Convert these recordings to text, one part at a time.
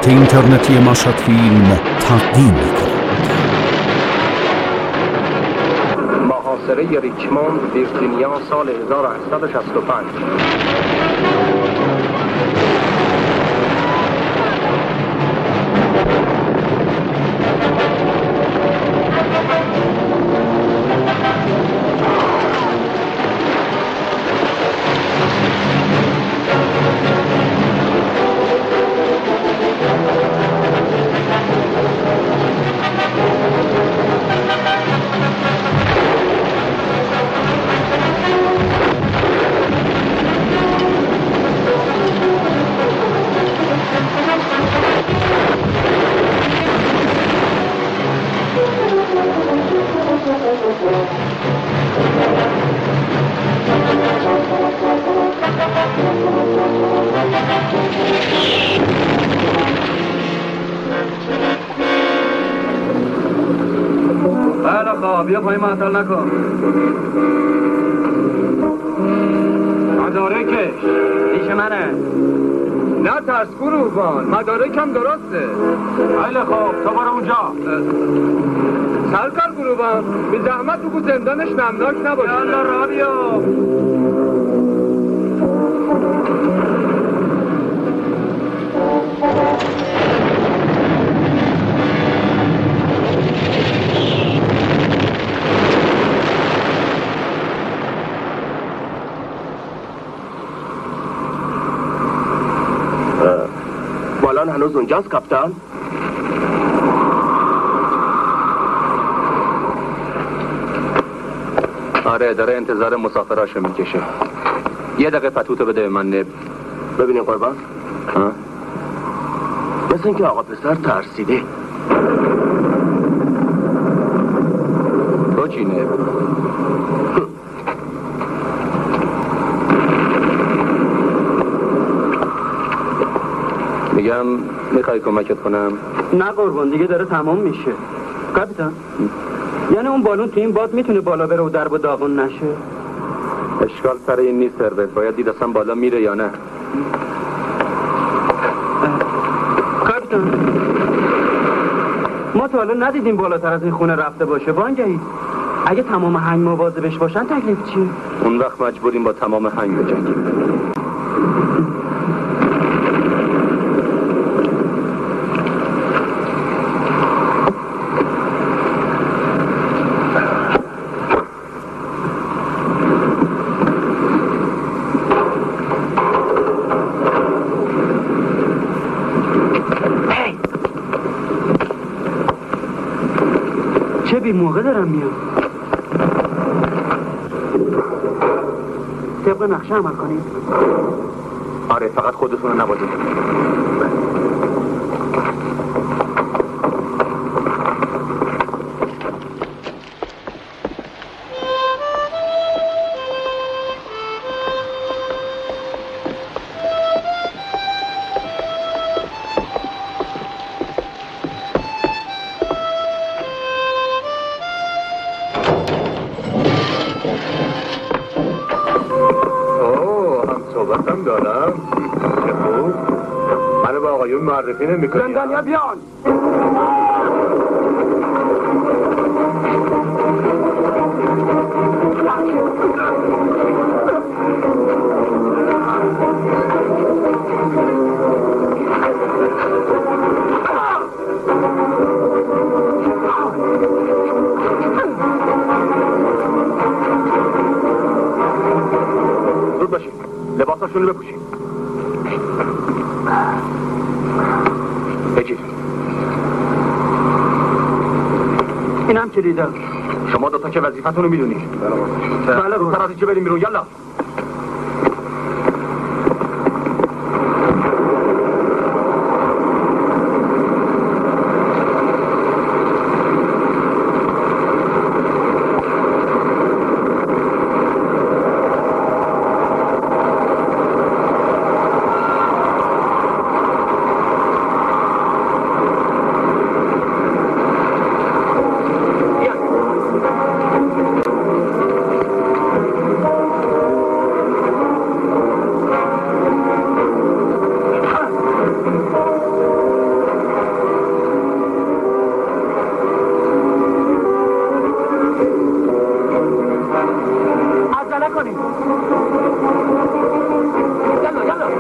شبکه اینترنتی مشهد فیلم تقدیم می‌کند. محاصره ریچموند، ویرجینیا، سال 1865. بیا پایین معطل نکن. مدارکش پیش منه. نه ترس گروهبان، مدارکم درسته. خیلی خوب تو برو اونجا. سرکار گروهبان بی زحمت بگو زندانش نمناک نباشه. یالا را بیا. بالان هنوز اونجاست کاپیتان؟ آره داره انتظار مسافراشو میکشه. یه دقیقه پتوتو بده من نب. ببینیم قربان. مثل اینکه آقا پسر ترسیده. تو چی نب؟ میگم میخوای کمکت کنم؟ نه قربان دیگه داره تمام میشه. کاپیتان یعنی اون بالون تو این باد میتونه بالا بره و درب داغون نشه؟ اشکال سر این نیست سروت، باید دید اصلا بالا میره یا نه. کاپیتان ما تا حالا ندیدیم بالاتر از این خونه رفته باشه. بانگهی اگه تمام هنگ مواظبش باشن تکلیف چیه؟ اون وقت مجبوریم با تمام هنگ بجنگیم. بی موقع دارم میام. طبق نقشه عمل کنید. آره فقط خودتون رو نبازید. معرفی نمی‌کنی. زندانیا بیان. زود باشید. لباساشون رو بپوشید. بگیر. اینم کلیده. شما دوتا که وظیفتون رو میدونید. بله زودتر از اینجا بریم بیرون. یالا. عجله کنید. یلا یلا.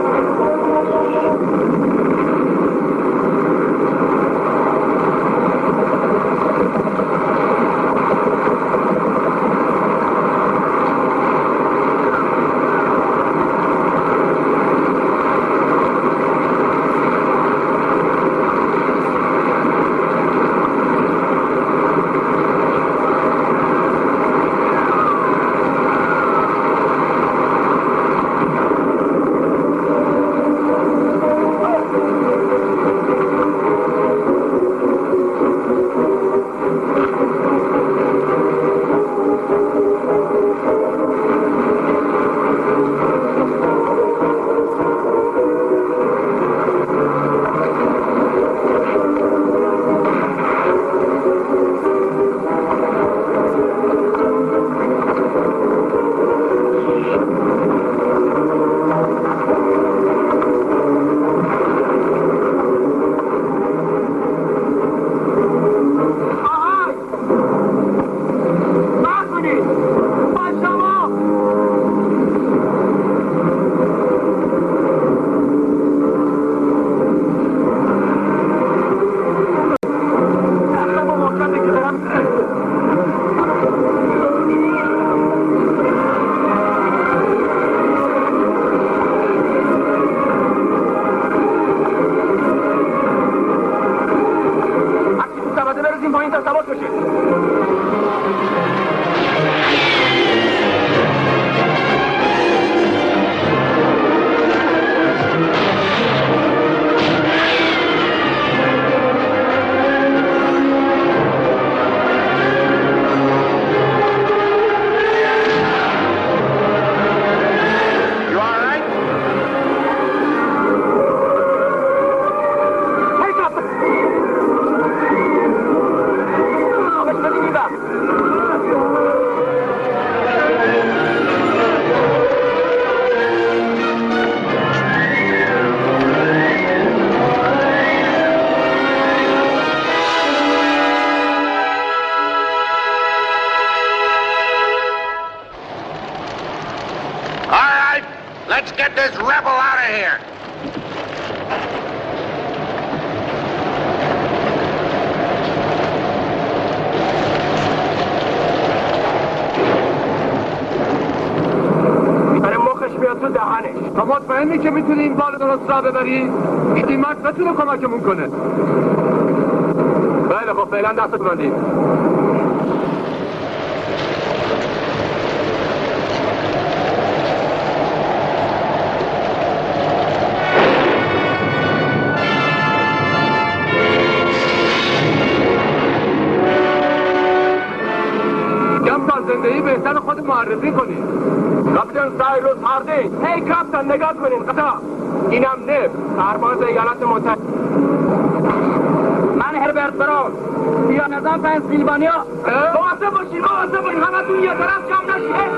Let's get this rebel out of here. میبره مخش بیاد تو دهنش. تا مطمئنی که میتونی این بال درست را ببری؟ قیمت بتونه کمکمون کنه. بله خب فعلا دست ببندید. زندگی بهتر خود معرفی کنید. کاپیتان سایروس هاردینگ. هی کاپیتان نگاه کنین قطع. اینم نب سرباز ایالات متحده. من هربرت براون یا نظام پنسیلوانیا. مواظب باشین همتون یه طرف جمع نشه.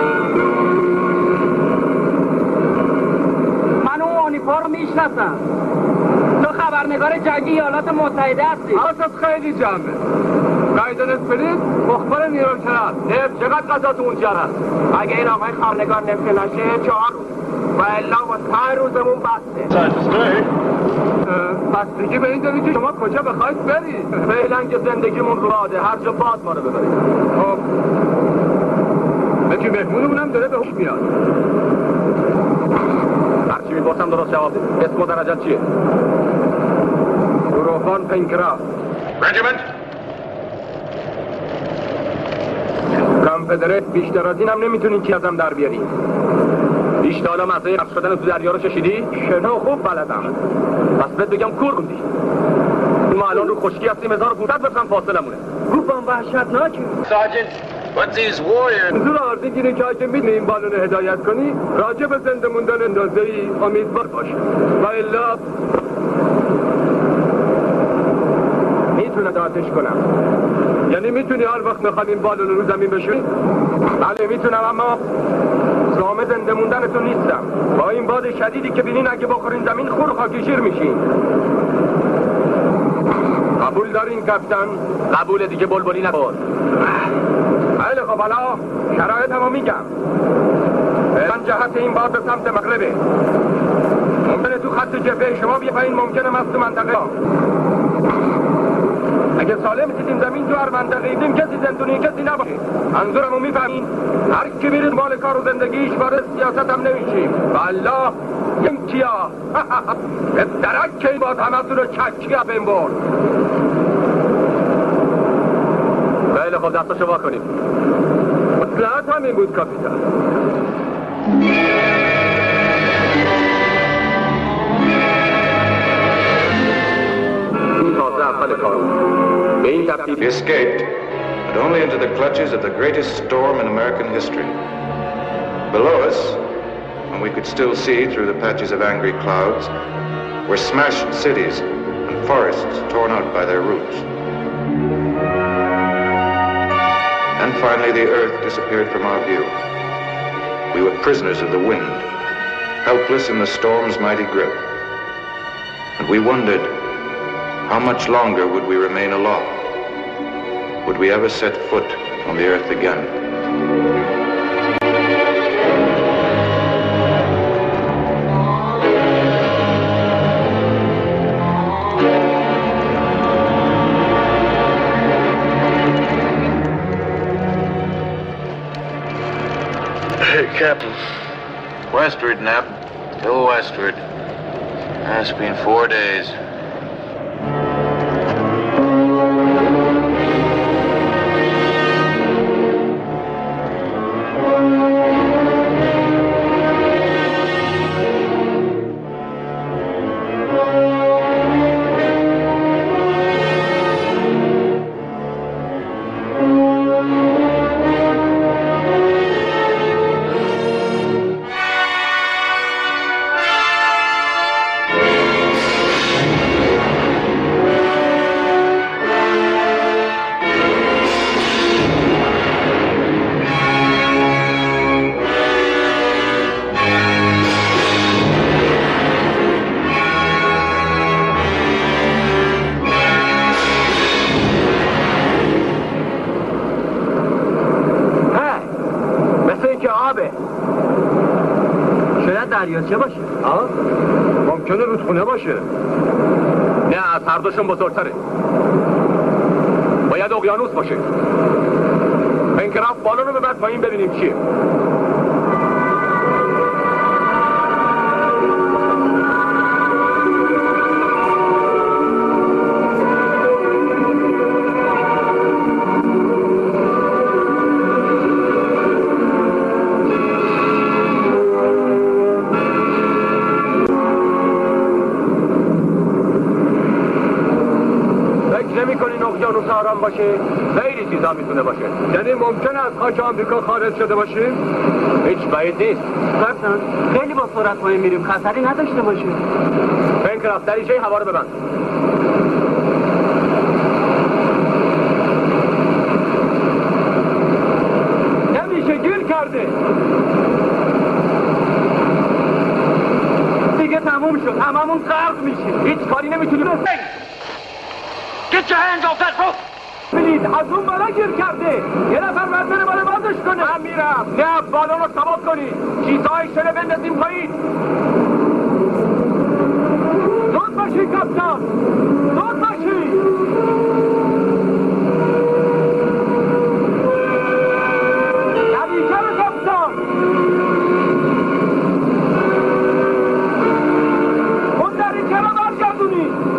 من اون اونیفرم میشناسم. تو خبرنگار جنگی ایالات متحده هستی. حواست خیلی جمعه. قایدن اسپریت مخبر نیروکرات. نب چقدر غذا تو اونجا هست؟ اگه این آقای خبرنگار نمیشه نشه 4 روز و الا با 5 روزمون بسته. بستگی به این داری که شما کجا بخواید برید. فعلا که زندگیمون راده هر جا باد ما رو ببرید. خب یکی مهمونمونم داره به هوش میاد. هرچی میپرسم درست جواب ده. اسم و درجت چیه؟ گروهبان پنکراف. Regiment. کانفدرات بیشتر از اینم نمیتونین که ازم در بیارین. بیشتر حالا مسئله رفت شدن تو دریا رو ششیدی؟ شنو خوب بلدم. بس بهت بگم کور خوندی. ما الان رو خشکی هستیم 1500 متر فاصلمونه. گفتم وحشتناکه. Sergeant, but these warriors... حضور عرضی گیره که اگه میتونی این بالون هدایت کنی راجع به زنده موندن اندازه‌ای امیدوار باش. و الا میتونه داتش کنم. یعنی میتونی هر وقت میخواد این بالون رو زمین بشوری؟ بله میتونم، اما زامه زنده موندنتون نیستم. با این باد شدیدی که بینین اگه بخورین زمین خور خاکشیر میشین. قبول دارین کاپیتان؟ قبول دیگه بلبلی نکن. خیلی خب حالا شرایط همو میگم. من جهت این باد به سمت مغربه. ممکنه تو خط جبهه شما بیا پایین، ممکنه از تو منطقه. اگه سالم دیدیم زمین تو هر منطقه ایدیم کسی زندونی کسی نباشه. منظورمو میفهمین؟ هر کی بیرید مال کار و زندگیش وارد سیاست هم نمیشیم. والله این کیا به درک که باز همتون رو چکیا بین برد. خیلی خب دستاشو وا کنیم. مطلعات همین بود کاپیتان. He escaped, but only into the clutches of the greatest storm in American history. Below us, and we could still see through the patches of angry clouds, were smashed cities and forests torn out by their roots. And finally the earth disappeared from our view. We were prisoners of the wind, helpless in the storm's mighty grip. And we wondered, how much longer would we remain aloft? Would we ever set foot on the earth again? Hey, Captain. Westward, Nap. Still westward. It's been 4 days. دریاچه باشه. ممکنه رودخونه باشه. نه، از هر دوشون بزرگتره. باید اقیانوس باشه. انکراف بالون رو ببر پایین ببینیم چیه. اقیانوس آرام باشه، خیلی چیزا میتونه باشه. یعنی ممکنه از خاک آمریکا خارج شده باشیم؟ هیچ بعید نیست. کاپیتان، خیلی با سرعت پایین میریم، خطری نداشته باشه. پنکرافت دریچه هوا رو ببند. نمیشه، گیر کرده. دیگه تموم شد، هممون غرق میشیم. هیچ کاری نمیتونیم. Get your hands off that rope! ببینید از اون بالا گیر کرده. یه نفر باید بره بالا بازش کنه. من میرم. نه، بالون رو ثبات کنید. چیزهای شده بندازیم پایین. زود باشید کاپیتان، زود باشید. دریچه رو کاپیتان. اون دریچه رو برگردونید.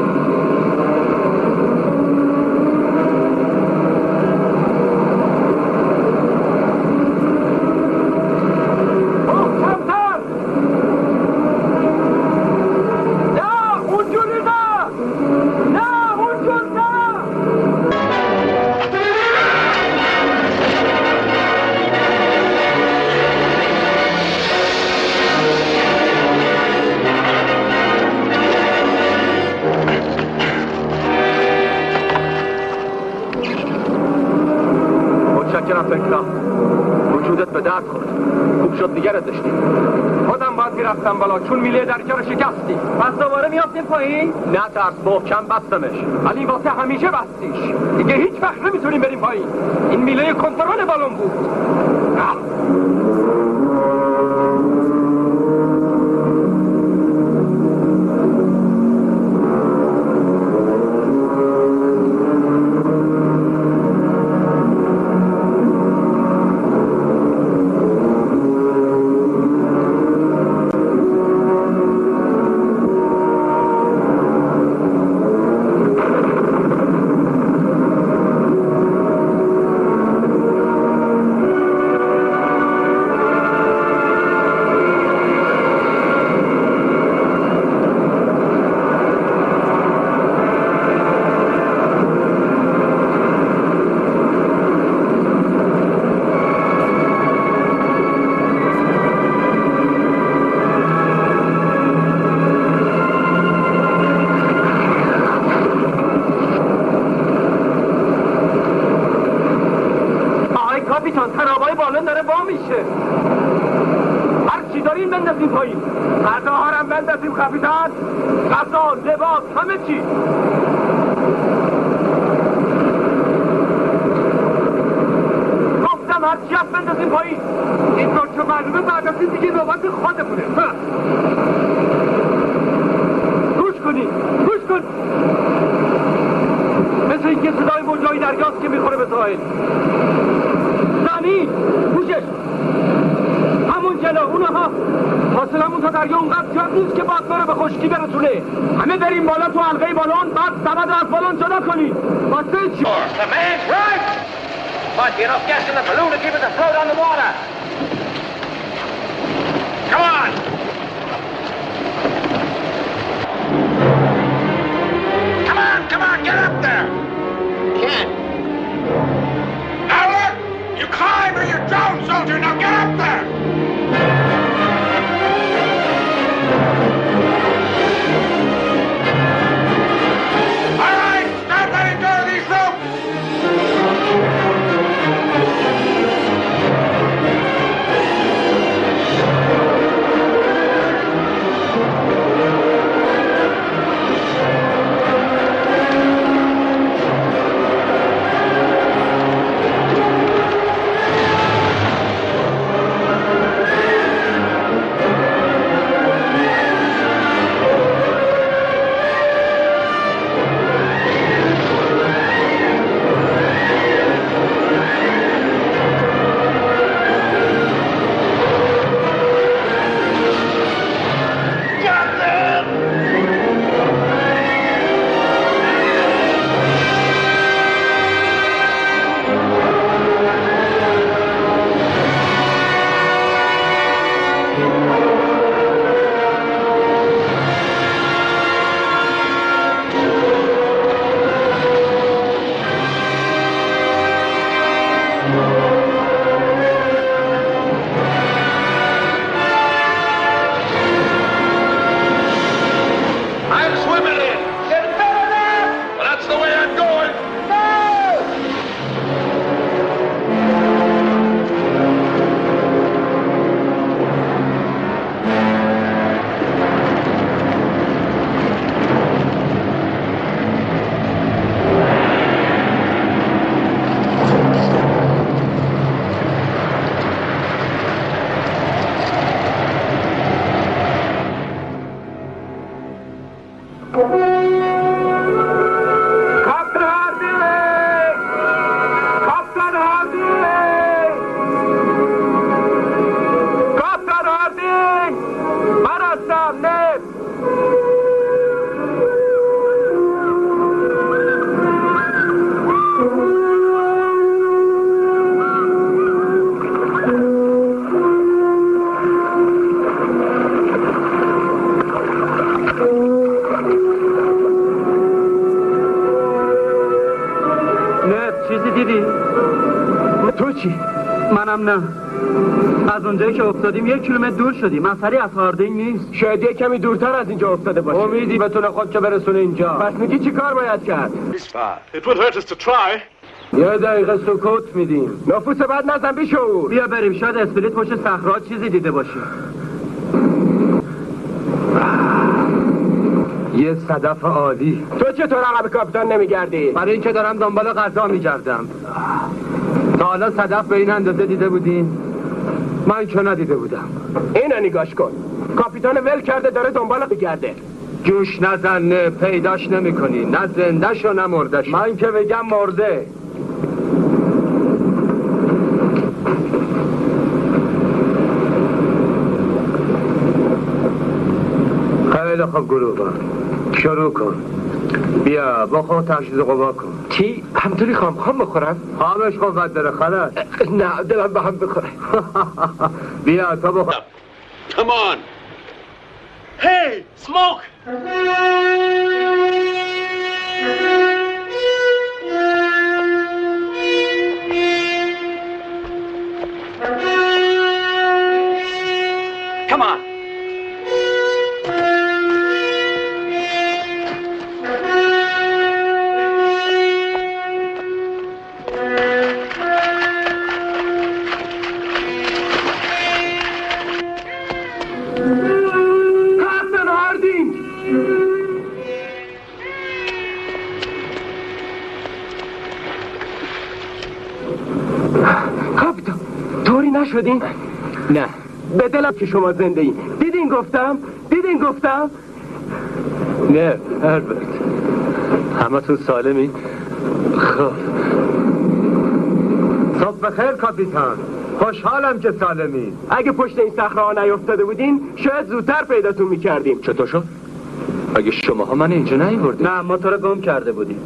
وجودت به درد خورد. خوب شد دیگرت داشتیم. خودم با باید میرفتم بالا چون میله درجه رو شکستی. پس دوباره میافتیم پایین؟ نه ترس، محکم بستمش ولی واسه همیشه بستیش. دیگه هیچ وقت نمیتونیم بریم پایین. این میله کنترل بالون بود. تنابای بالون داره وا میشه. هر چی داریم بندازیم پایین. غذاها رو بندازیم کاپیتان. غذا، لباس، همه چی. گفتم هر چی هست بندازیم پایین. این رو که معلومه بعد از این دیگه نوبت خودمونه. گوش کنی، گوش کن. مثل اینکه صدای موجای دریاست که میخوره به ساحل. زمین، گوشش. همون جلو اونها. فاصلمون تا دریا اونقدر زیاد نیست که باد رو به خشکی برسونه. همه بریم بالا تو حلقه بالون، بعد سبد از بالون جدا کنیم. واسه چی؟ The man's right! Might be enough gas in the balloon to keep us afloat on the water. Come on! Come on, get up there! Can't. Howard! You climb or you're down, soldier! Now get up there! All right, start letting go of these ropes! منم نه. از اونجایی که افتادیم 1 کیلومتر دور شدیم. مسئله از هاردینگ نیست. شاید یک کمی دورتر از اینجا افتاده باشه. امیدی بتونه خودشو برسونه اینجا. پس میگی چی کار باید کرد؟ It would hurt us to try. 1 دقیقه سکوت میدیم. نفوس بعد نزن بیشعور. بیا بریم. شاید اسپریت پشت صخره‌ها چیزی دیده باشه. یه صدف عالی. تو چطور عقب کاپیتان نمیگردی؟ برای اینکه دارم دنبال غذا میگردم. تا حالا صدف به این اندازه دیده بودین؟ من که ندیده بودم. اینو نگاش کن. کاپیتان ول کرده داره دنبال میگرده. جوش نزن، نه پیداش نمی کنی، نه زنده‌شو نه مرده‌شو. من که بگم مرده. خیلی خوب گروه شروع کن. بیا با خود تجدید قوا کن. چی؟ همطوری خام بخورم؟ خامش قوت داره خلاص. نه دلم به هم بخوره. بیا تا بخور. Come on. Hey, smoke! Come on. کاپیتان طوری نشدین؟ نه به دلم که شما زنده این. دیدین گفتم؟ نه هربرت، همتون سالمی؟ خب صبح بخیر کاپیتان. خوشحالم که سالمی. اگه پشت این صخره‌ها نیفتاده بودین شاید زودتر پیداتون میکردیم. چطور شد؟ اگه شماها من اینجا نیاوردین؟ نه ما تو رو گم کرده بودیم.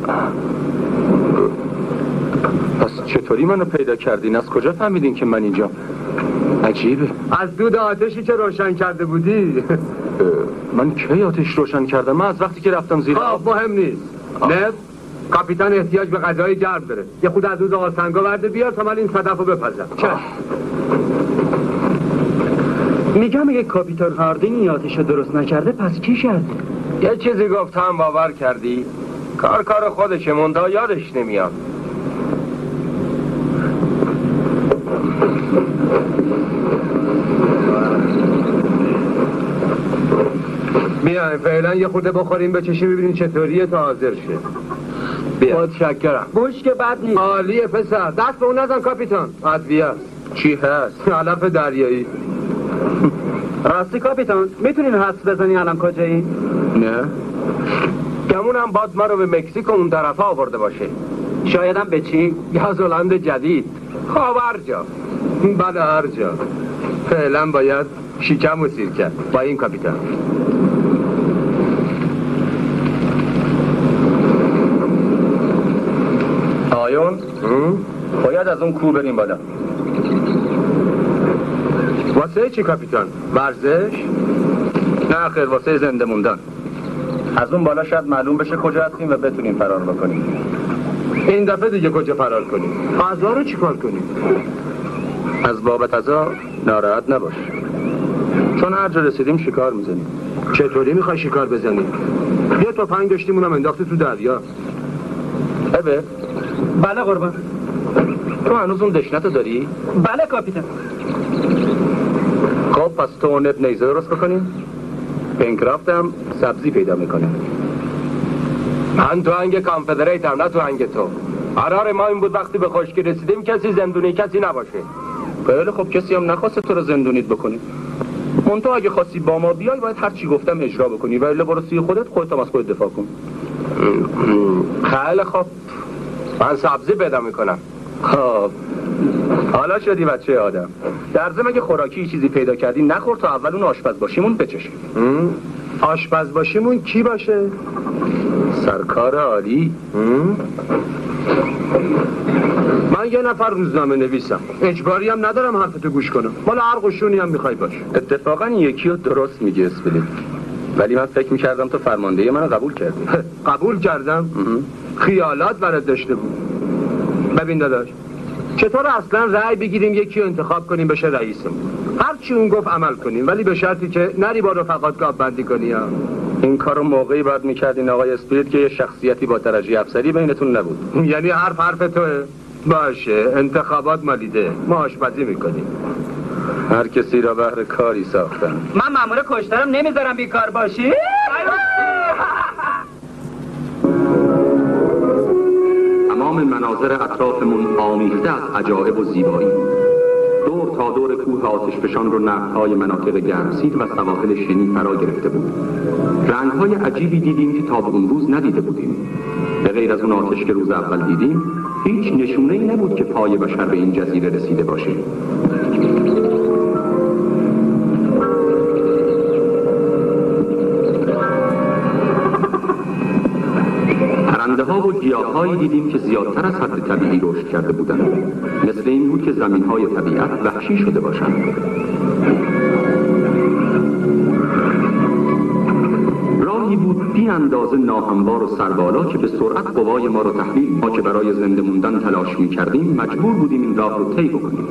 پس چطوری منو پیدا کردین؟ از کجا فهمیدین که من اینجا؟ عجیبه. از دود آتشی که روشن کرده بودی. من کی آتش روشن کردم؟ من از وقتی که رفتم زیر آب. مهم نیست. نه کاپیتان احتیاج به غذای گرم داره. یه خود از دود آسنگا ورده بیار تا من این صدف رو بپزم. میگم اگه کاپیتان هاردینگ این آتش رو درست نکرده پس کی کرده؟ یه چیزی گفتم باور کردی؟ کار خودشه، مندا یادش نمیاد. بیاین فعلا یه خورده بخوریم بچشیم ببینیم چطوریه تا حاضر شه. بیا. متشکرم. بوش که بد نیست. عالیه پسر. دست به اون نزن کاپیتان. ادویه چی هست؟ علف دریایی. راستی کاپیتان میتونین حدس بزنی الان کجایی؟ نه گمونم باد ما رو به مکزیک اون طرفا آورده باشه. شایدم به چی؟ گازولاند جدید. هر جا. بله هر جا. فعلا باید شکم و سیر کرد با این کاپیتان. آیون باید از اون کوه بریم بالا. واسه چی کاپیتان؟ ورزش؟ نه خیر، واسه زنده موندن. از اون بالا شاید معلوم بشه کجا هستیم و بتونیم فرار بکنیم. این دفعه دیگه کجا فرار کنیم؟ غذا رو چیکار کنیم؟ از بابت غذا ناراحت نباش، چون هر جا رسیدیم شکار میزنیم. چطوری میخوای شکار بزنیم؟ یه تفنگ داشتیم اونم انداختی تو دریا. ابه بله قربان. تو هنوز اون دشنتو داری؟ بله کاپیتان. خب پس تو اون نیزه درست بکنیم. پینکرافت هم سبزی پیدا میکنیم. من تو هنگ کانفدریت هم، نه تو هنگ تو. قرار ما این بود وقتی به خشکی رسیدیم کسی زندونی کسی نباشه. خیلی خب کسی هم نخواسته تو رو زندونیت بکنی. منتها اگه خواستی با ما بیای باید هر چی گفتم اجرا بکنی و الا برو سوی خودت هم از خودت دفاع کن. خیلی خب من سبزی پیدا میکنم. خب حالا شدی بچه آدم. در ضمن اگه خوراکی چیزی پیدا کردی نخور تا اول اون آشپز باشیمون بچشیم. آشپز باشیمون کی باشه؟ سرکار عالی. من یه نفر روزنامه نویسم، اجباری هم ندارم حرفتو گوش کنم. مال هر قشونی هم میخوای باش. اتفاقا این یکی رو درست میگه اسپلیت، ولی من فکر میکردم تو فرمانده منو قبول کردی. قبول کردم؟ خیالات برات داشته بود. ببین داداش، چطور اصلا رأی بگیریم یکی رو انتخاب کنیم بشه رئیسمون؟ هر چی اون گفت عمل کنیم، ولی به شرطی که نری با رفقات گاب بندی کنی ها. این کارو موقعی باید میکردین آقای اسپریت که یه شخصیتی با درجه افسری بینتون نبود. یعنی حرف توه؟ باشه، انتخابات مالیده، ما آشپزی میکنیم. هر کسی را بهر کاری ساختن. من مامور کشترم نمیذارم بیکار باشی. تمام مناظر اطرافمون آمیخته از عجایب و زیبایی. دور تا دور کوه آتشفشان رو نقطه‌های مناطق گرمسیر و سواحل شنی فرا گرفته بود. رنگ‌های عجیبی دیدیم که تا به اون روز ندیده بودیم. به غیر از اون آتش که روز اول دیدیم، هیچ نشونه‌ای نبود که پای بشر به این جزیره رسیده باشه. پرنده‌ها و گیاه‌هایی دیدیم که زیادتر از حد طبیعی رشد کرده بودند. مثل این بود که زمین‌های طبیعت وحشی شده باشند. راهی بود بی اندازه ناهموار و سربالا که به سرعت قوای ما رو تحویل ما که برای زنده موندن تلاش می‌کردیم مجبور بودیم این راه رو طی بکنیم.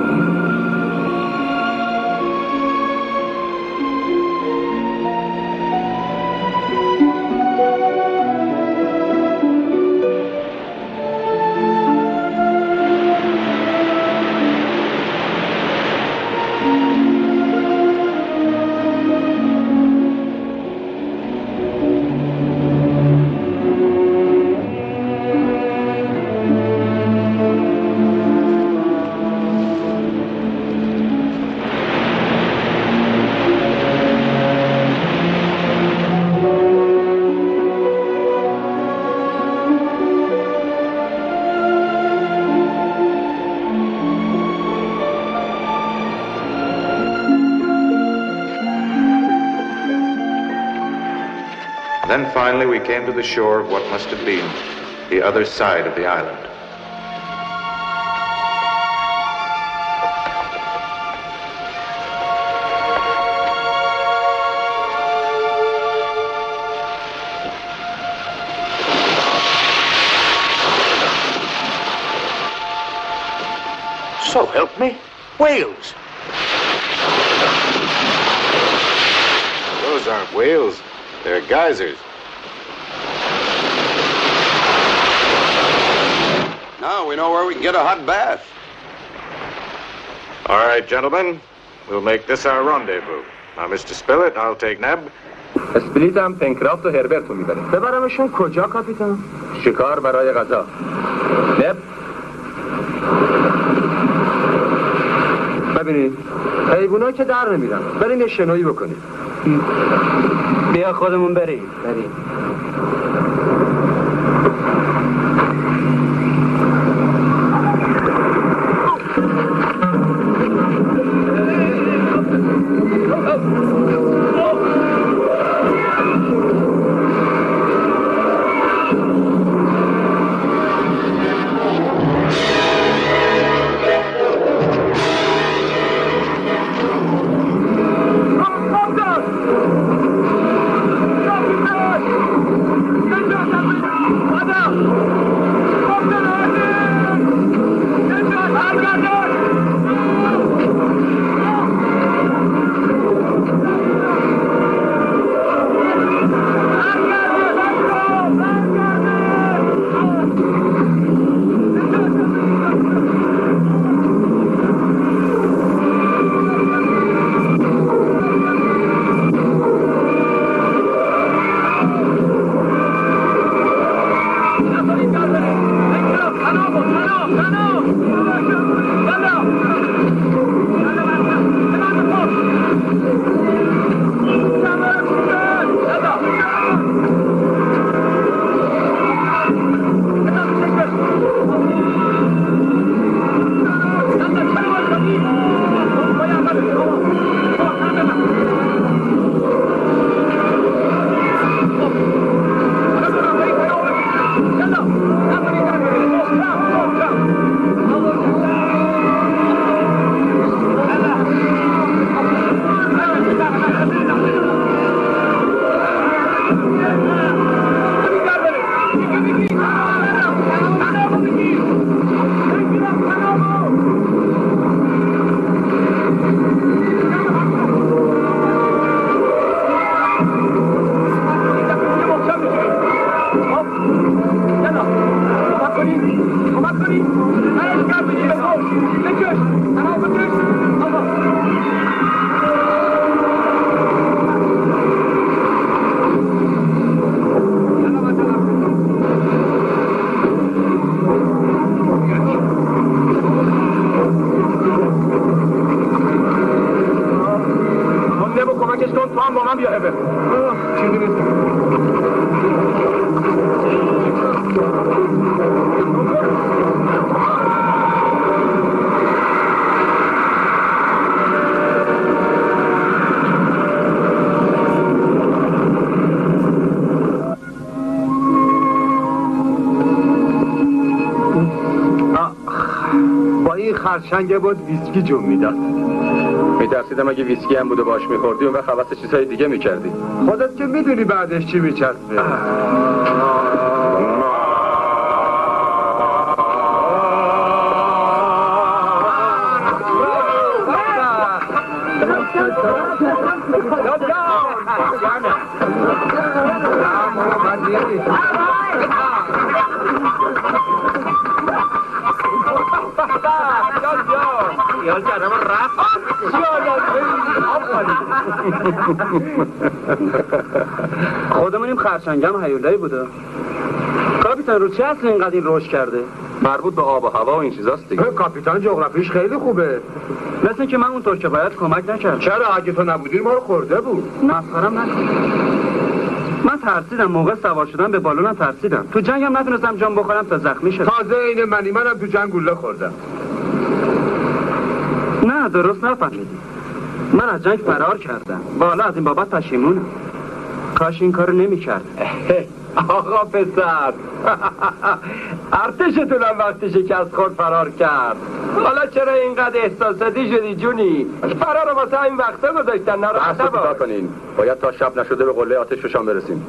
Then finally we came to the shore of what must have been the other side of the island. So help me, whales. Those aren't whales. They're geysers. Now we know where we can get a hot bath. All right, gentlemen. We'll make this our rendezvous. Now, Mr. Spilett, I'll take Neb. اسپلیت هم پنکرافت و هربرت رو میبره. ببرمشون کجا کاپیتان؟ شکار برای غذا. نب. ببینید حیوونا که در نمیرن، بریم یه شنایی بکنیم. بیا خودمون بریم. هم با من بیا هبه. چیزی نیست. با این خرچنگ بود ویسکی جون میداد. میترسیدم اگه ویسکی هم بوده باش میخوردی اون وقت حواس چیزهای دیگه میکردی. خودت که میدونی بعدش چی میچسبه. خیال کردم رفت خودمونیم خرچنگم هیولایی بوده. کاپیتان رو چه اصل اینقدر این روش کرده؟ مربوط به آب و هوا و این چیزاست دیگه. کاپیتان جغرافیش خیلی خوبه. مثل که من اونطور که باید کمک نکردم. چرا اگه تو نبودی ما رو خورده بود. مسخرم نکن. من ترسیدم موقع سوار شدم به بالونم ترسیدم. تو جنگم نتونستم جان بخورم تا زخمی شدم. تازه این منم تو جنگ گوله خوردم. نه درست نفهمیدی. من از جنگ فرار کردم. والا از این بابت پشیمونم. کاش این کارو نمی‌کرد. آقا پسر ارتشتون هم وقتی شکست خورد فرار کرد. حالا چرا اینقدر احساساتی شدی جونی؟ فرار رو واسه این وقتا گذاشتن. بحث رو کوتاه کنین. باید تا شب نشده به قله آتش فشان برسیم.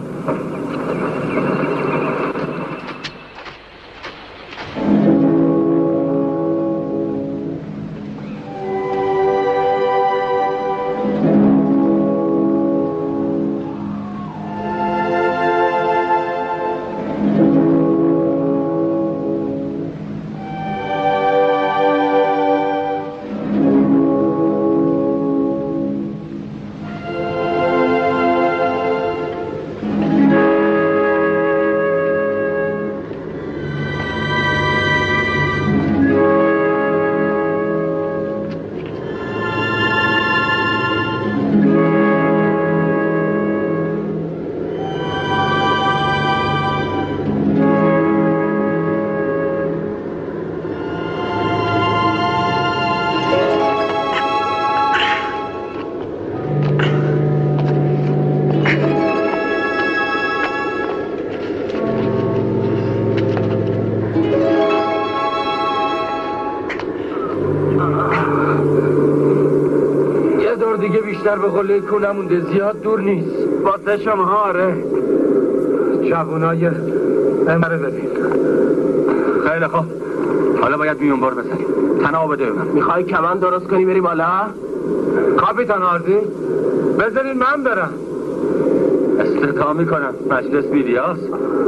بیشتر به قله کوله مونده. زیاد دور نیست. واسه شما آره. جوانای امره ببین. خیلی خوب. حالا باید میون بار بزنیم. تنها بده ببینم. میخوای کمان درست کنی بریم بالا؟ کاپیتان آرزی بذارین من برم. استدعا میکنم. مجلس بیلیاس.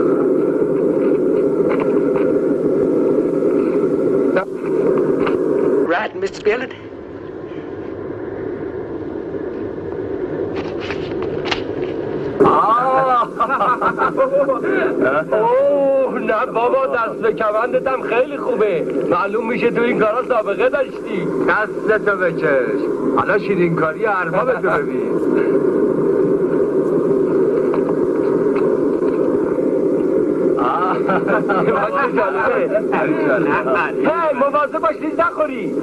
Right, Mr. Spillett? اوه نه بابا دست به کمندتم خیلی خوبه. معلوم میشه تو این کارا سابقه داشتی. دستتو بکش. حالا شیرینکاری اربابتو ببین. هی مواظب باش لیز نخوری.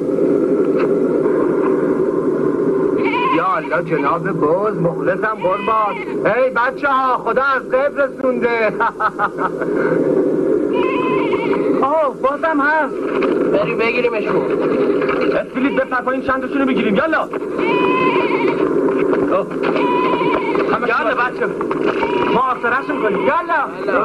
یا الله جناب باز مخلصم قربان. ای بچه ها خدا از غیب رسونده. آه بازم هست. بریم بگیریمشون. فیلیپ بپر پایین چندشونو بگیریم. یالا یالا بچه ما آسرشون کنیم. یالا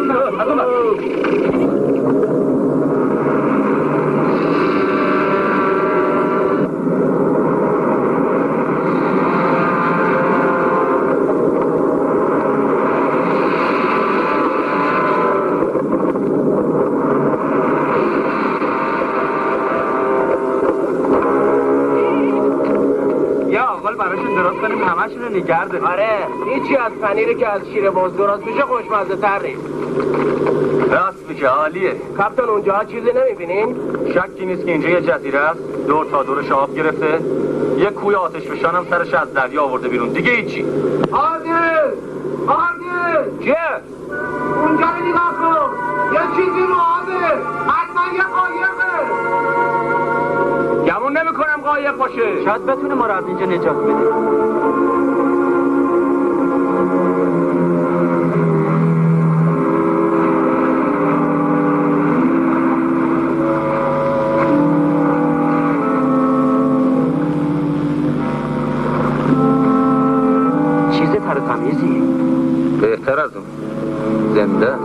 براشون درست کنیم همشون رو نگه داریم. آره هیچی از پنیری که از شیر باز درست میشه خوشمزه تر نیست. راست میشه عالیه. کاپیتان اونجا چیزی نمیبینین؟ شکی نیست که اینجا یه جزیره است. دور تا دورش آب گرفته. یه کوی آتش فشانم سرش از دریا آورده بیرون دیگه هیچی. عادل چیه؟ اونجا رو نگاه کن، یه چیزی رو آبه، حتما یه قایقه. گمون نمی کنم قایق باشه. شاید بتونه ما رو از اینجا نجات بده. چیز تر و تمیزی؟ بهتر از اون زنده است.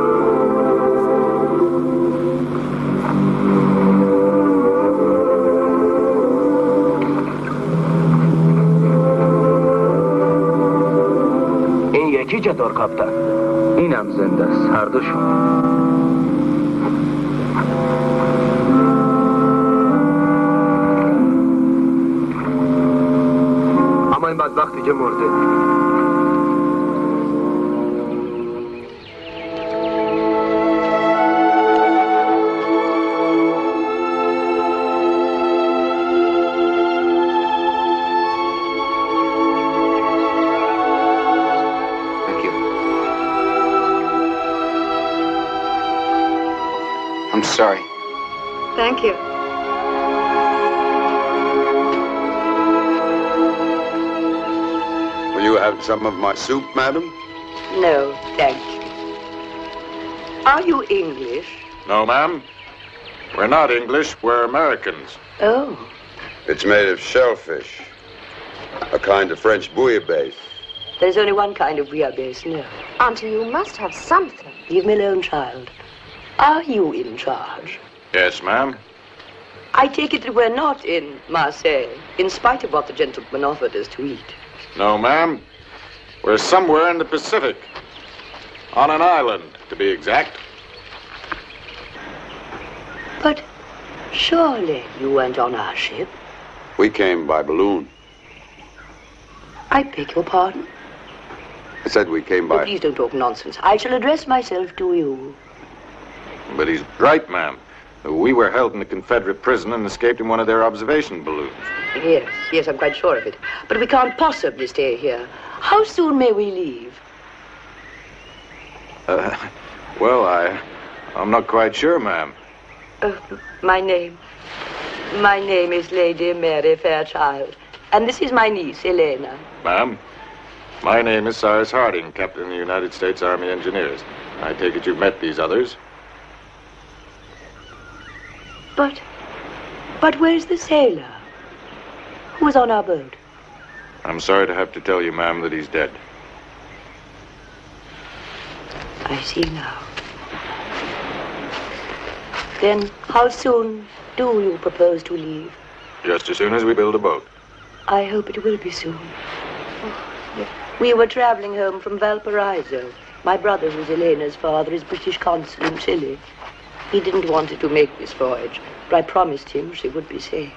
این یکی چطور کاپتان؟ اینم زنده است، هر دوشون. اما این بدبختی که مرده. I'm sorry. Thank you. Will you have some of my soup, madam? No, thank you. Are you English? No, ma'am. We're not English, we're Americans. Oh. It's made of shellfish, a kind of French bouillabaisse. There's only one kind of bouillabaisse, no. Auntie, you must have something. Leave me alone, child. Are you in charge? Yes, ma'am. I take it that we're not in Marseille, in spite of what the gentleman offered us to eat. No, ma'am. We're somewhere in the Pacific. On an island, to be exact. But surely you weren't on our ship. We came by balloon. I beg your pardon? I said we came by... Oh, please don't talk nonsense. I shall address myself to you. But he's right, ma'am. We were held in a Confederate prison and escaped in one of their observation balloons. Yes, I'm quite sure of it. But we can't possibly stay here. How soon may we leave? Well, I'm not quite sure, ma'am. My name is Lady Mary Fairchild. And this is my niece, Elena. Ma'am, my name is Cyrus Harding, Captain of the United States Army Engineers. I take it you've met these others. But where's the sailor? Who was on our boat? I'm sorry to have to tell you, ma'am, that he's dead. I see now. Then how soon do you propose to leave? Just as soon as we build a boat. I hope it will be soon. We were traveling home from Valparaiso. My brother, who's Elena's father, is British consul in Chile. He didn't want her to make this voyage, but I promised him she would be safe.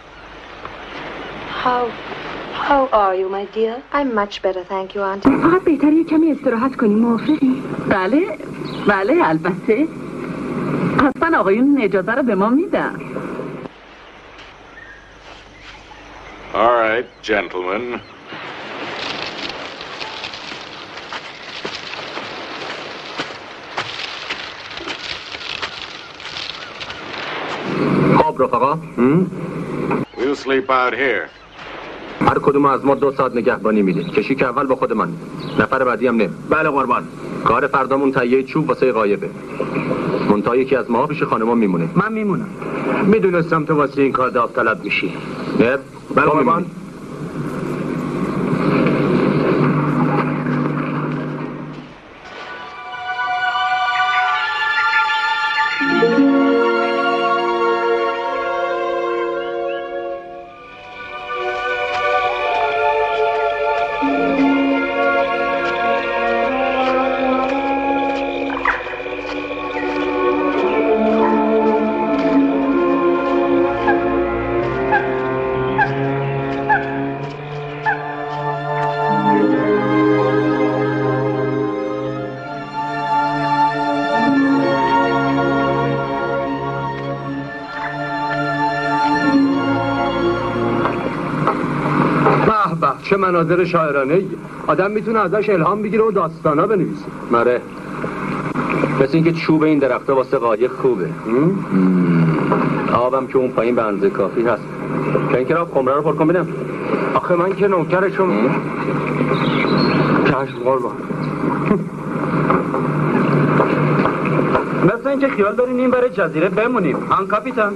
How are you, my dear? I'm much better, thank you, Auntie. فقط بهتره کمی استراحت کنیم، موافقی؟ بله البته. حتما آقایون اجازه رو به ما میدن. All right, gentlemen. خب رفقا. We'll sleep out here. هر کدوم از ما 2 ساعت نگهبانی میده. کشیک اول با خود من. نفر بعدی هم نه. بله قربان. کار فردامون تهیه چوب واسه قایقه. منتها یکی از ما پیش خانما میمونه. من میمونم. میدونستم تو واسه این کار داوطلب میشی. نه؟ بله قربان. چه مناظر شاعرانه‌ای. آدم میتونه ازش الهام بگیره و داستانا بنویسه. مره مثل اینکه چوب این درخته واسه قایق خوبه. آبم که اون پایین به اندازه کافی هست. که اینکه راه خمره رو پر کن ببینم. آخه من که نوکرشم. چشم قربان. مثل اینکه خیال دارین این برای جزیره بمونیم. آن کاپیتان.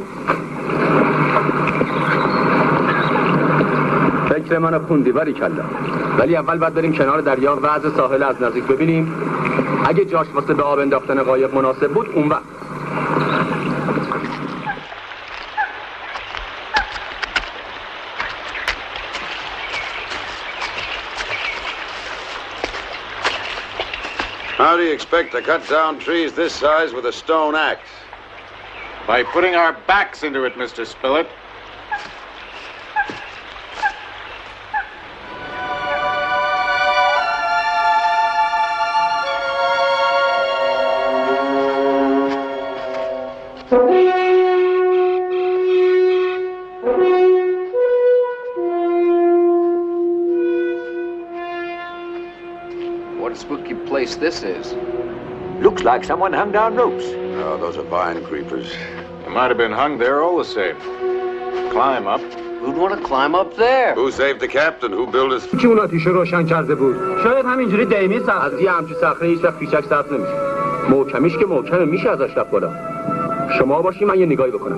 فکر منو خوندی باری کلا. ولی اول باید بریم کنار دریا وضع ساحل از نزدیک ببینیم. اگه جاش واسه به آب انداختن قایق مناسب بود اون وقت. How do you expect to cut down trees this size with a stone axe? By putting our backs into it, Mr. Spillett. What a spooky place this is. Looks like someone hung down ropes. No, those are vine creepers. They might have been hung there all the same. Climb up. Who'd want to climb up there? Who saved the captain? Who built his... کی اون آتیش روشن کرده بود؟ شاید همینجوری دیمی سخت. از یه همچی صخره هیچ وقت پیچک سخت نمیشه. محکمیش که محکمه میشه ازش رفت بالا. شما باشی من یه نگاهی بکنم.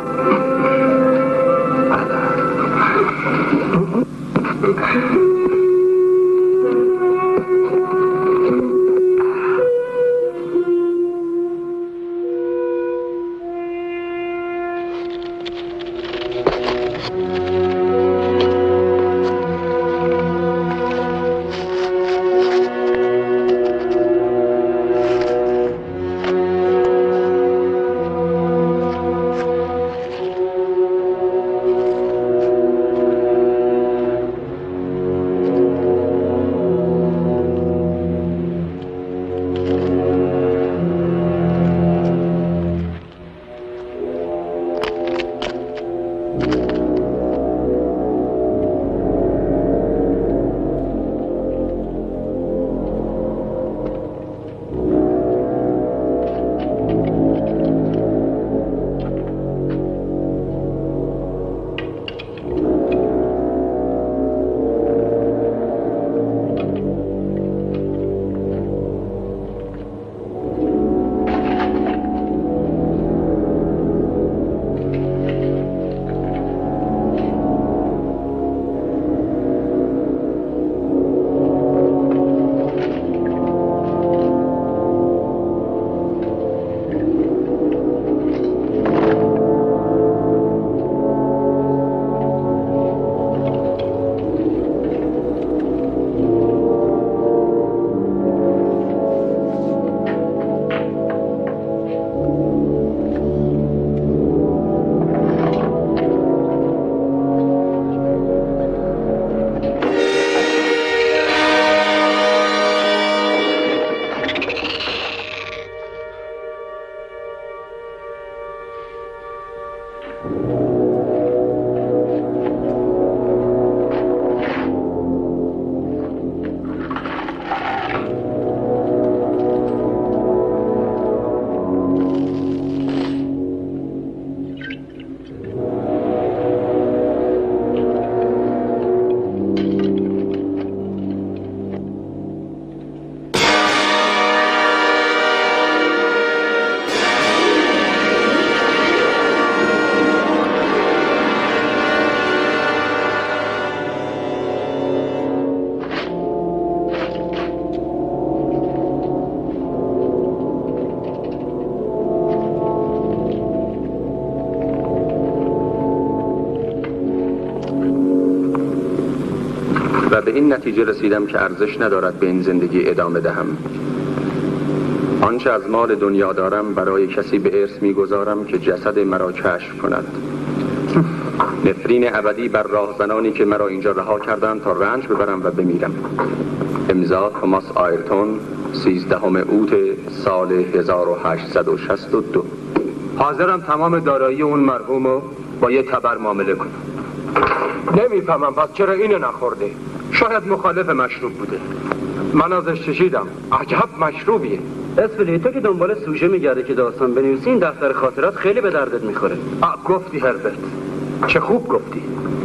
و به این نتیجه رسیدم که ارزش ندارد به این زندگی ادامه دهم. آنچه از مال دنیا دارم برای کسی به ارث میگذارم که جسد مرا کشف کند. نفرین ابدی بر راهزنانی که مرا اینجا رها کردند تا رنج ببرم و بمیرم. امضا توماس آیرتون، 13 اوت سال 1862. حاضرم تمام دارایی اون مرحومو با یه تبر معامله کنم. نمیفهمم پس چرا اینو نخورده؟ شاید مخالف مشروب بوده. من ازش چشیدم. عجب مشروبیه. اسفلی تو که دنبال سوژه میگرده که داستان بنویسی، این دفتر خاطرات خیلی به دردت میخوره. گفتی هربرت، چه خوب گفتی.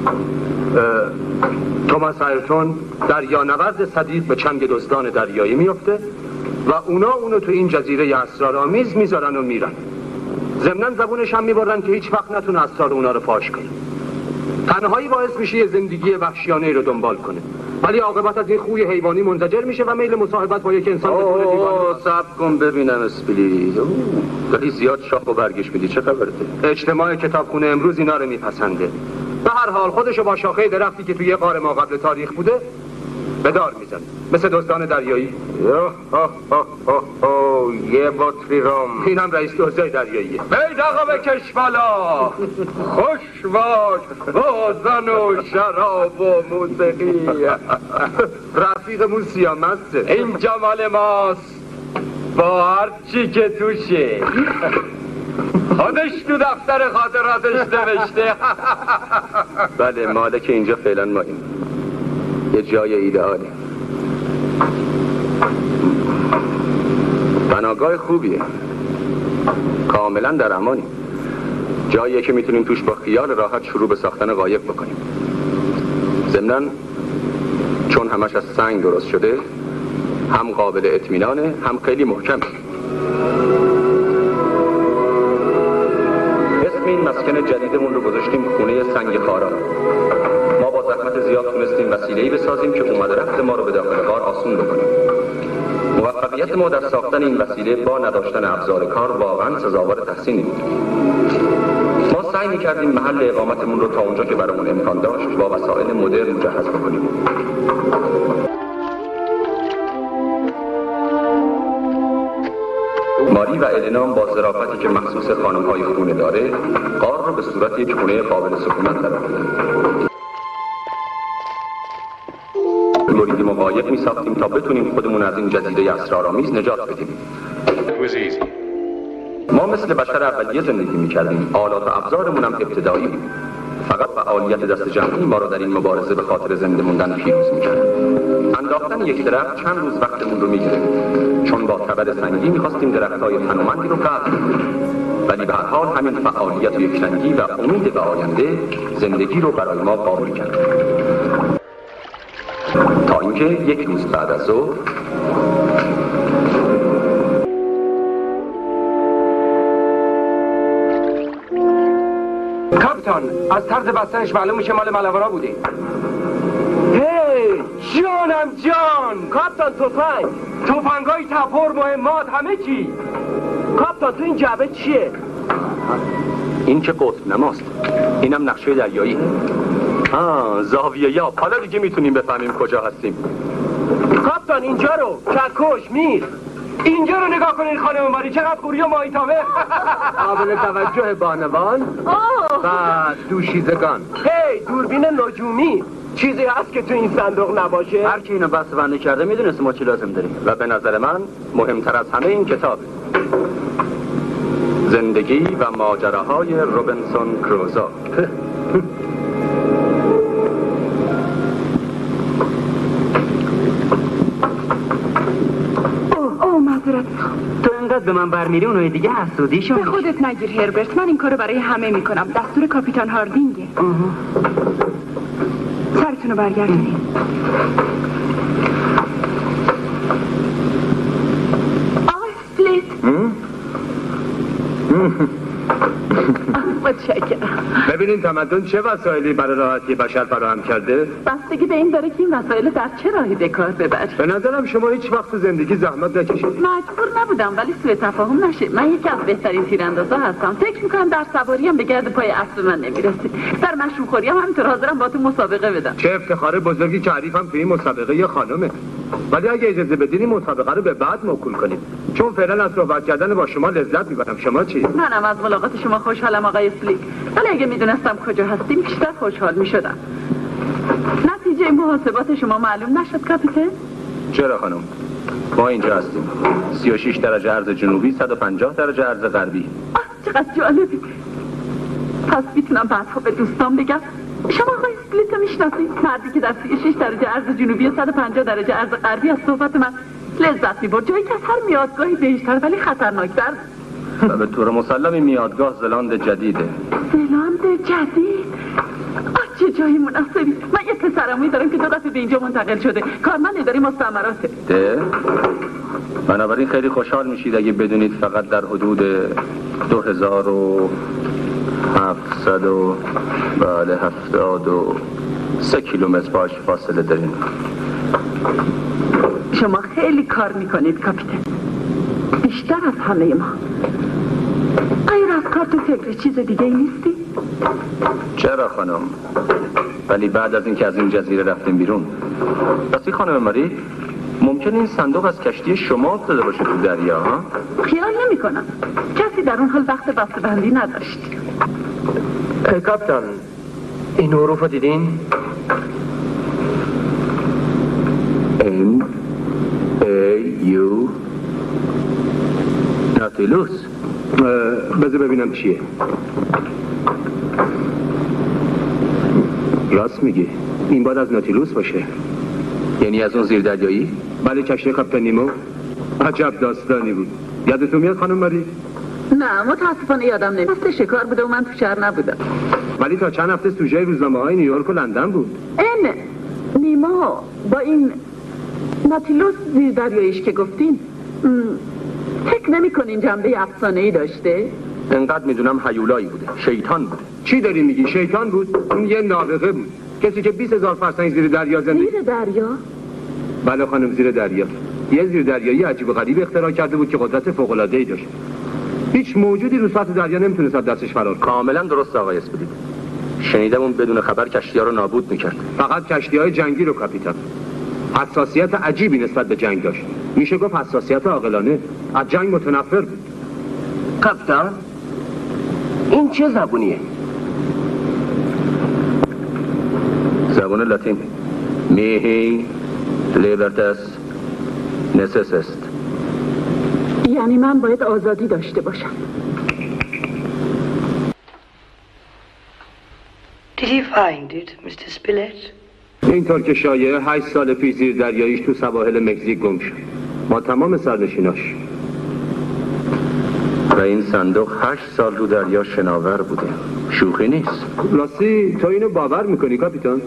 توماس ایرتون دریانورد صدیق به چنگ دزدان دریایی میفته و اونا اونو تو این جزیره اسرارآمیز میذارن و میرن. ضمناً زبونش هم میبرن که هیچ وقت نتونه اسرار اونا رو فاش کنه. تنهایی باعث میشه یه زندگی وحشیانه رو دنبال کنه، ولی عاقبت از این خوی حیوانی منزجر میشه و میل مصاحبت با یک انسان بدون دیوانه. صبر کن ببینم اسپلی. داری زیاد شاخ و برگش میدی، چه خبرته؟ اجتماع کتابخونه امروز اینا رو میپسنده. به هر حال خودشو با شاخه درختی که توی قاره ما قبل تاریخ بوده به دار میزنه، مثل دزدان دریایی. یه بطری رم. اینم رئیس دزدای دریاییه. بید آقا بکش بالا. خوش باش بازن و شراب و موسیقی. رفیقمون سیامسته. این جمال ماست با هر چی که توشه. خودش تو دفتر خاطراتش نوشته. بله، مالک اینجا فعلا ما این یه جای ایدئاله. بناگاه خوبیه، کاملا در امانی. جاییه که میتونیم توش با خیال راحت شروع به ساختن قایق بکنیم. ضمناً چون همش از سنگ درست شده، هم قابل اطمینانه هم خیلی محکم. اسم این مسکن جدیدمون رو گذاشتیم خونه سنگ خارا. ما با زحمت زیاد تونستیم وسیله‌ای بسازیم که اومد رفت ما رو به داخل غار آسون بکنیم. موفقیت ما در ساختن این وسیله با نداشتن ابزار کار واقعا سزاوار تحسینی بود. ما سعی می‌کردیم محل اقامتمون رو تا اونجا که برامون امکان داشت با وسایل مدرن مجهز بکنیم. ماری و النا با ظرافتی که مخصوص خانم‌های خونه داره، غار رو به صورت یک خونه قابل سکونت درآوردن. بریدیم و قایق می‌ساختیم تا بتونیم خودمون از این جزیره اسرارآمیز نجات بدیم. ما مثل بشر اولیه زندگی می‌کردیم. آلات و ابزارمون هم ابتدایی بود. فقط فعالیت دست جمعی ما رو در این مبارزه به خاطر زنده موندن پیروز می‌کرد. انداختن یک درخت چند روز وقتمون رو می‌گیره، چون با کبد سنگی می‌خواستیم درخت‌های تنومندی رو قطع کنیم. ولی به هر حال همین فعالیت و یکرنگی و امید به آینده زندگی رو برای ما قابل کرد. تا اینکه یک روز بعد از ظهر کاپیتان، از طرز بستنش معلوم میشه مال ملورا بوده. هی جانم جان. کاپیتان تفنگای تپور، مهمات، همه چی. کاپیتان تو این جعبه چیه؟ این که قطب نماست. اینم نقشه دریایی. زاویه یا. حالا دیگه میتونیم بفهمیم کجا هستیم. کاپیتان اینجا رو، چکش میر. اینجا رو نگاه کنین خانم ماری، چقدر قوری و ماهیتابه. قابل توجه بانوان و دوشیزگان. هی دوربین نجومی. چیزی هست که تو این صندوق نباشه؟ هر کی اینو بسته‌بندی کرده میدونست ما چی لازم داریم. و به نظر من مهمتر از همه این کتابه. زندگی و ماجراهای روبینسون کروزو. تو انقدر به من برمیری اونوی دیگه حسودیشو به خودت نگیر هربرت، من این کارو برای همه میکنم. دستور کاپیتان هاردینگه. سرتونو برگردونید. آقای سپلیت. متشکرم. ببینین تمدن چه وسایلی برای راحتی بشر فراهم کرده؟ بستگی به این داره که این وسایل در چه راهی به کار ببری. به نظرم شما هیچ وقت تو زندگی زحمت نکشید. مجبور نبودم، ولی سوء تفاهم نشه. من یکی از بهترین تیراندازا هستم. فکر میکنم در سواری هم به گرد پای اسب من نمیرسید. در مشروب خوری هم همینطور حاضرم با تو مسابقه بدم. چه افتخار بزرگی که حریفم تو این مسابقه یه خانمه. ولی اگه اجازه بدین این مسابقه رو به بعد موکول کنیم، چون فعلا از صحبت کردن با شما لذت میبرم. شما چی؟ منم از ملاقات شما خوشحالم آقای سپلیت. ولی اگه میدونستم کجا هستیم بیشتر خوشحال میشدم. نتیجه محاسبات شما معلوم نشد کاپیتان؟ چرا خانم؟ ما اینجا هستیم. 36 درجه عرض جنوبی، 150 درجه عرض غربی. چقدر جالبی. پس میتونم بعدها به دوستان بگم شما آقای اسپلیت میشناسی؟ مردی که در 36 درجه عرض جنوبی و 150 درجه عرض غربی از صحبت من لذت می‌برد. جایی که از هر میادگاهی بهشتر ولی خطرناکتر. و به طور مسلم این میادگاه زلاند جدیده. زلاند جدید؟ چه جایی مناسبی. من یه پسرمویی دارم که 2 دفعه به اینجا منتقل شده. کارمند اداره مستعمراته. ده؟ بنابراین خیلی خوشحال میشید اگه بدونید فقط در حدود 2773 کیلومتر باش فاصله داریم. شما خیلی کار میکنید کاپیتان، بیشتر از همه ما. غیر از کار تو فکر چیز دیگه ای نیستی؟ چرا خانم؟ ولی بعد از اینکه از این جزیره رفتیم بیرون. راستی خانم ماری، ممکن این صندوق از کشتی شما افتاده باشه تو دریا ها؟ خیال نمی کنم. کسی در اون حال وقت بسته بندی نداشت. کاپتان، این حروف رو دیدین؟ N A U ناتیلوس. بذار ببینم چیه. راست میگی، این باید از ناتیلوس باشه. یعنی از اون زیردریایی؟ بله، کشتی کاپیتان نیمو. عجب داستانی بود. یادتون میاد خانم ماری؟ نه متاسفانه یادم نمیاد. هفته شکار بوده و من تو شهر نبودم. ولی تا چند هفته سوژه روزنامه‌های نیویورک و لندن بود. این نیمو با این ناتیلوس زیردریاییش که گفتین فکر نمی‌کنین جنبه افسانه‌ای داشته؟ انقدر میدونم هیولایی بوده، شیطان بوده. چی داری میگی؟ شیطان بود؟ اون یه نابغه بود، کسی که 20,000 فرسنگ زیر دریا زندگی. زیر دریا؟ بله خانم، زیر دریا. یه زیردریایی عجیب و غریب اختراع کرده بود که قدرت فوق‌العاده‌ای داشت. هیچ موجودی رو سطح دریا نمیتونست از دستش فرار کنه. کاملا درست آقای اسپلیت. شنیدم اون بدون خبر کشتی‌ها رو نابود می‌کرد. فقط کشتی‌های جنگی رو کاپیتان. حساسیت عجیبی نسبت به جنگ داشت. میشه گفت حساسیت عاقلانه. از جنگ متنفر بود. کاپیتان، این چه زبونیه؟ زبان لاتین. میهی لیبرتس نسس است. یعنی من باید آزادی داشته باشم. Did you find it, Mr. Spilett? اینطور که شایعه 8 سال پیش زیر دریاییش تو سواحل مکزیک گم شد. ما تمام سرنشیناش. و این صندوق 8 سال رو دریا شناور بوده. شوخی نیست. راستی تو اینو باور میکنی کاپیتان؟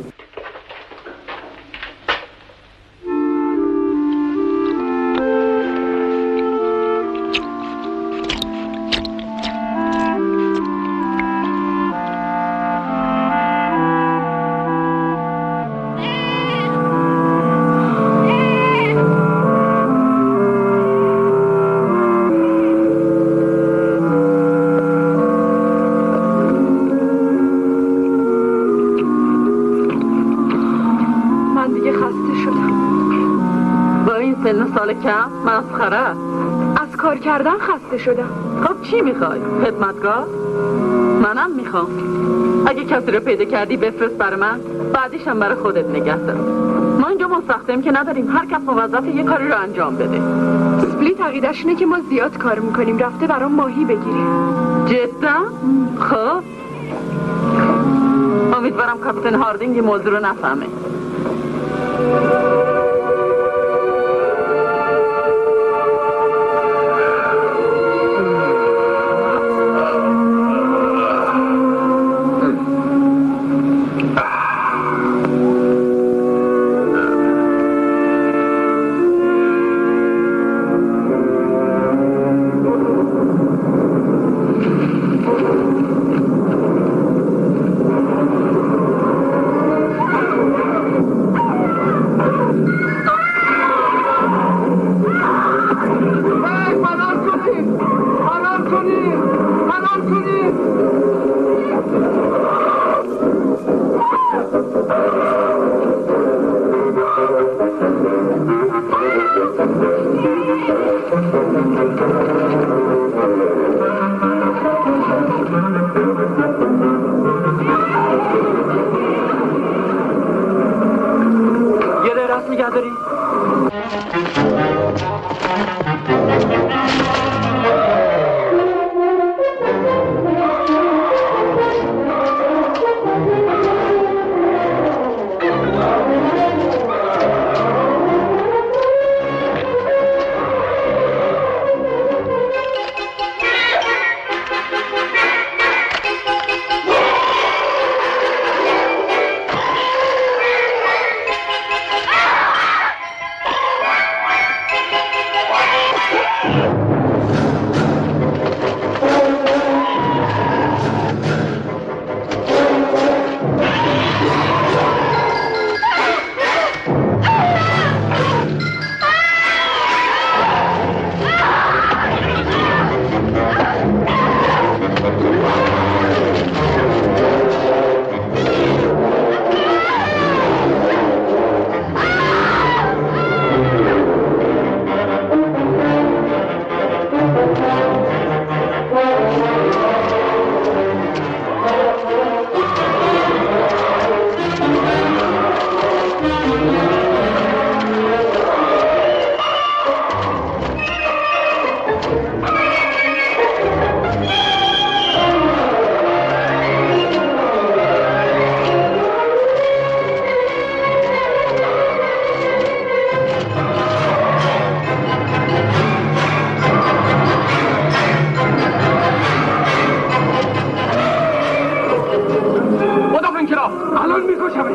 کم مسخره. از کار کردن خسته شدم. خب چی میخوای؟ خدمتگار؟ منم میخوام. اگه کسی رو پیدا کردی بفرست برای من، بعدیش هم برای خودت نگه دار. ما اینجا مستخدم که نداریم، هر کس موظف یه کاری رو انجام بده. اسپلیت عقیدش اینه که ما زیاد کار میکنیم، رفته برام ماهی بگیریم. جدا؟ خب امیدوارم کاپیتان هاردینگ این موضوع رو نفهمه.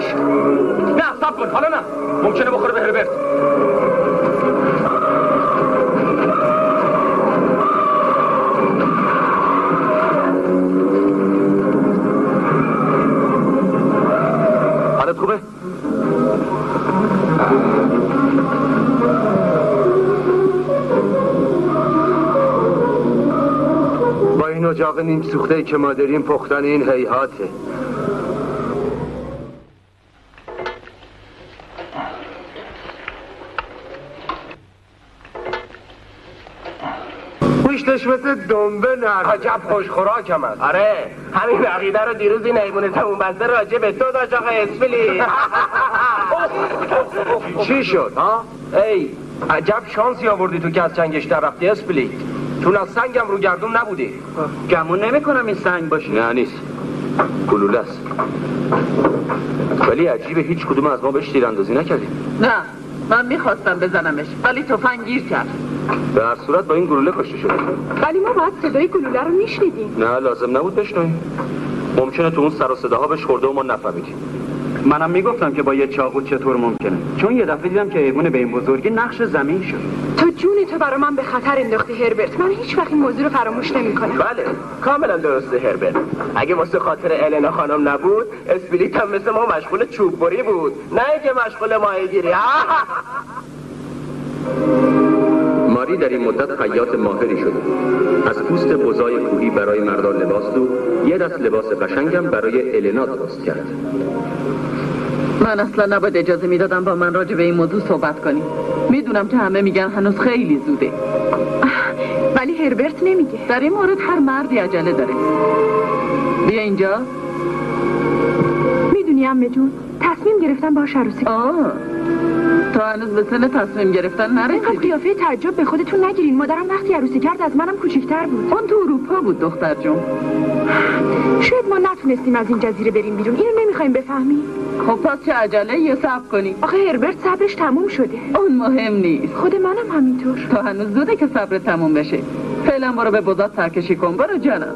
نه صبر کن، حالا نه، ممکنه بخوره به هربرت. حالت خوبه؟ با این اجاق نیم سوخته‌ای که ما داریم پختن این هیهاته. پوشتش مثل دنبه نرم. عجب خوش خوراکم هست. آره همین عقیده رو دیروز این ایمون تموم بسته راجع به تو داشت آقا اسپلی. چی شد ها؟ ای عجب شانسی آوردی تو که از چنگش در رفتی اسپلی. چون از سنگم رو گردون نبودی. گمون نمی کنم این سنگ باشه. نه نیست، گلوله است. ولی عجیبه هیچ کدوم از ما بهش تیراندازی نکردیم. نه من میخواستم بزنمش ولی تفنگ گیر کرد. به هر صورت با این گلوله کشته شده. ولی ما باید صدای گلوله رو میشنیدیم. نه لازم نبود بشنویم. ممکنه تو اون سر و صداها بهش خورده و ما نفهمیدیم. منم میگفتم که با یه چاقو چطور ممکنه، چون یه دفعه دیدم که ایوون به این بزرگی نقش زمین شد. تو جون تو برا من به خطر انداختی هربرت. من هیچ وقت این موضوع رو فراموش نمی‌کنم. بله کاملا درسته هربرت. اگه واسه خاطر النا خانم نبود اسپلیت هم مثل ما مشغول چوب بری بود، نه اینکه مشغول ماهیگیری. ماری در این مدت خیاط ماهری شده. از پوست بزای کوهی برای مردان لباس دو، یه دست لباس قشنگم برای النا درست کرد. من اصلا نباید اجازه میدادم با من راجع به این موضوع صحبت کنی. میدونم که همه میگن هنوز خیلی زوده، ولی هربرت نمیگه. در این مورد هر مردی عجله داره. بیا اینجا. میدونی عمه جون تصمیم گرفتم باهاش عروسی کنم. تو هنوز به سن تصمیم گرفتن نرسیدی. اینقدر قیافه تعجب به خودتون نگیرین. مادرم وقتی عروسی کرد از منم کوچیک‌تر بود. اون تو اروپا بود دختر جون. شاید ما نتونستیم از این جزیره بریم بیرون. اینو نمیخوایم بفهمی؟ خب پس چه عجله یه صبر کنی. آخه هربرت صبرش تموم شده. اون مهم نیست. خود منم همینطور. تو هنوز زوده که صبر تموم بشه. فعلا برو به بزات سرکشی کن. برو جانم.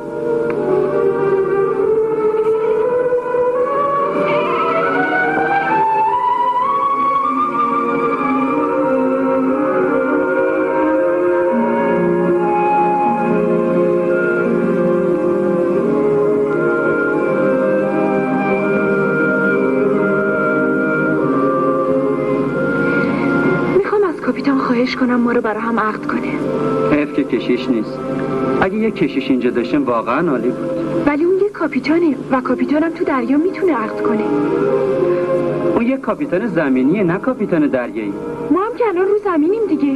خواهش کنم ما رو برای هم عقد کنه. حیف که کشیش نیست. اگه یه کشیش اینجا داشتیم واقعا عالی بود. ولی اون یه کاپیتانه و کاپیتانم تو دریا میتونه عقد کنه. اون یه کاپیتان زمینیه نه کاپیتان دریایی. ما هم که الان رو زمینیم دیگه.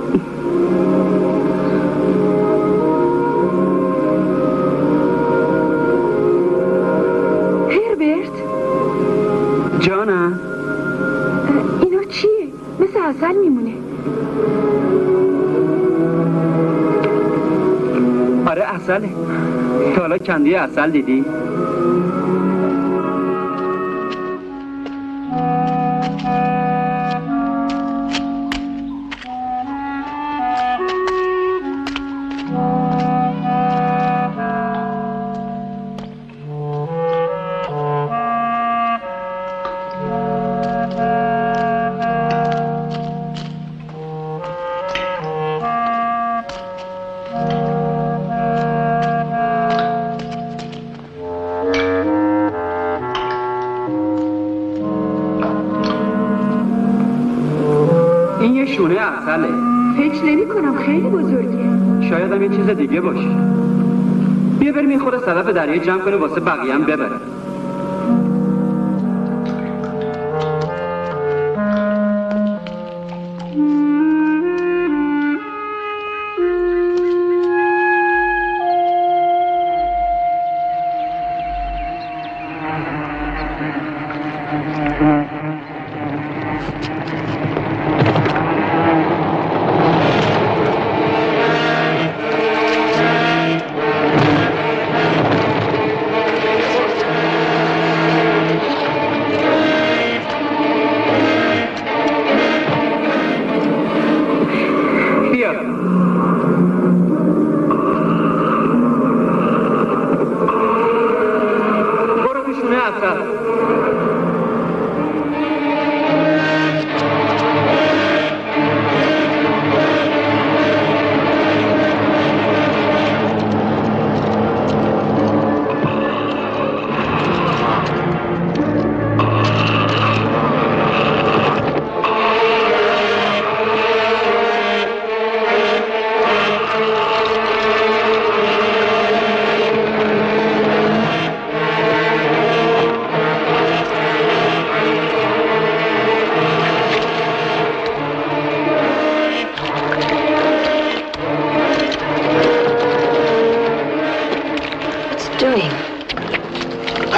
هربرت جانم اینا چیه؟ مثل عسل میمونه. آره عسله. تا حالا کندی عسل دیدی؟ شونه عسله. فکر نمی کنم خیلی بزرگه. شاید هم یه چیز دیگه باشه. بیا بریم یه خورده صدف دریا جمع کنه واسه بقیه هم ببره.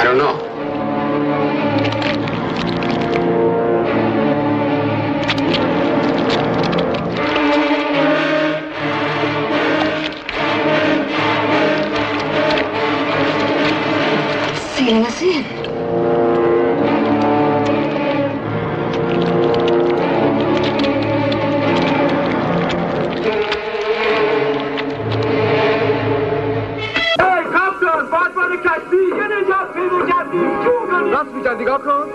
don't know. Feeling us in. راست میگن نگاه کن.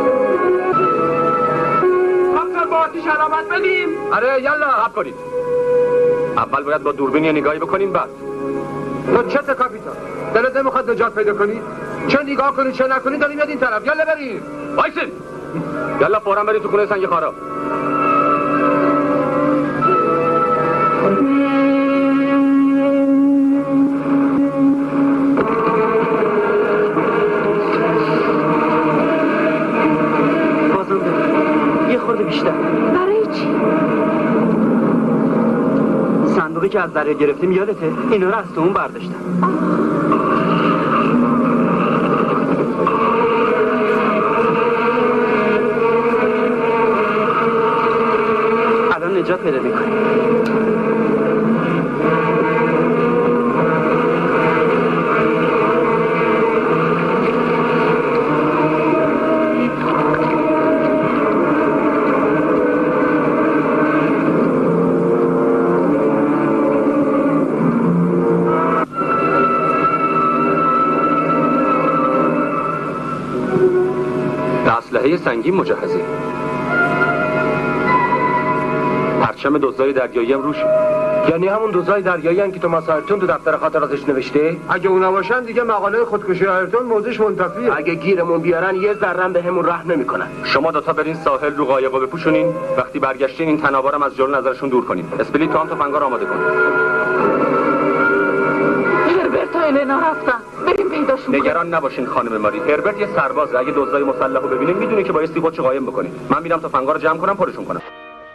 کاپتان با آتیش علامت بدیم. آره یلا صبر کنید. اول باید با دوربین یه نگاهی بکنیم بعد. تو چته کاپیتان؟ دلت نمیخواد نجات پیدا کنی؟ چه نگاه کنی چه نکنی داریم یاد این طرف. یلا بریم. وایسین. یلا فوراً برید تو خونه سنگ خارا. بیشتر. برای چی؟ صندوقی که از دریا گرفتیم یادته؟ اینا رو از تو اون برداشتم. الان نجات پیدا میکنیم. اسلحه سنگین مجهزه. پرچم دزدای دریایی هم روشه. یعنی همون دوزای دریایی هم که تو مساعدتون تو دفتر خاطراتش نوشته؟ اگه اونا باشن دیگه مقاله خودکشی آیرتون موضوعش منتفیه. اگه گیرمون بیارن یه ذره به همون رحم نمیکنن. شما دوتا برین ساحل رو قایقو بپوشونین. وقتی برگشتین این تناورم از جلو نظرشون دور کنین. اسپلیت تو هم تفنگار آماده کن. هربرت و النا رفتن. بریم پیداشون کنیم. نگران نباشین خانم ماری. هربرت یه سربازه. اگه دزدای مسلحو ببینین میدونه که بایستی خودشو قایم بکنین. من میرم تفنگار رو جمع کنم پرشون کنم.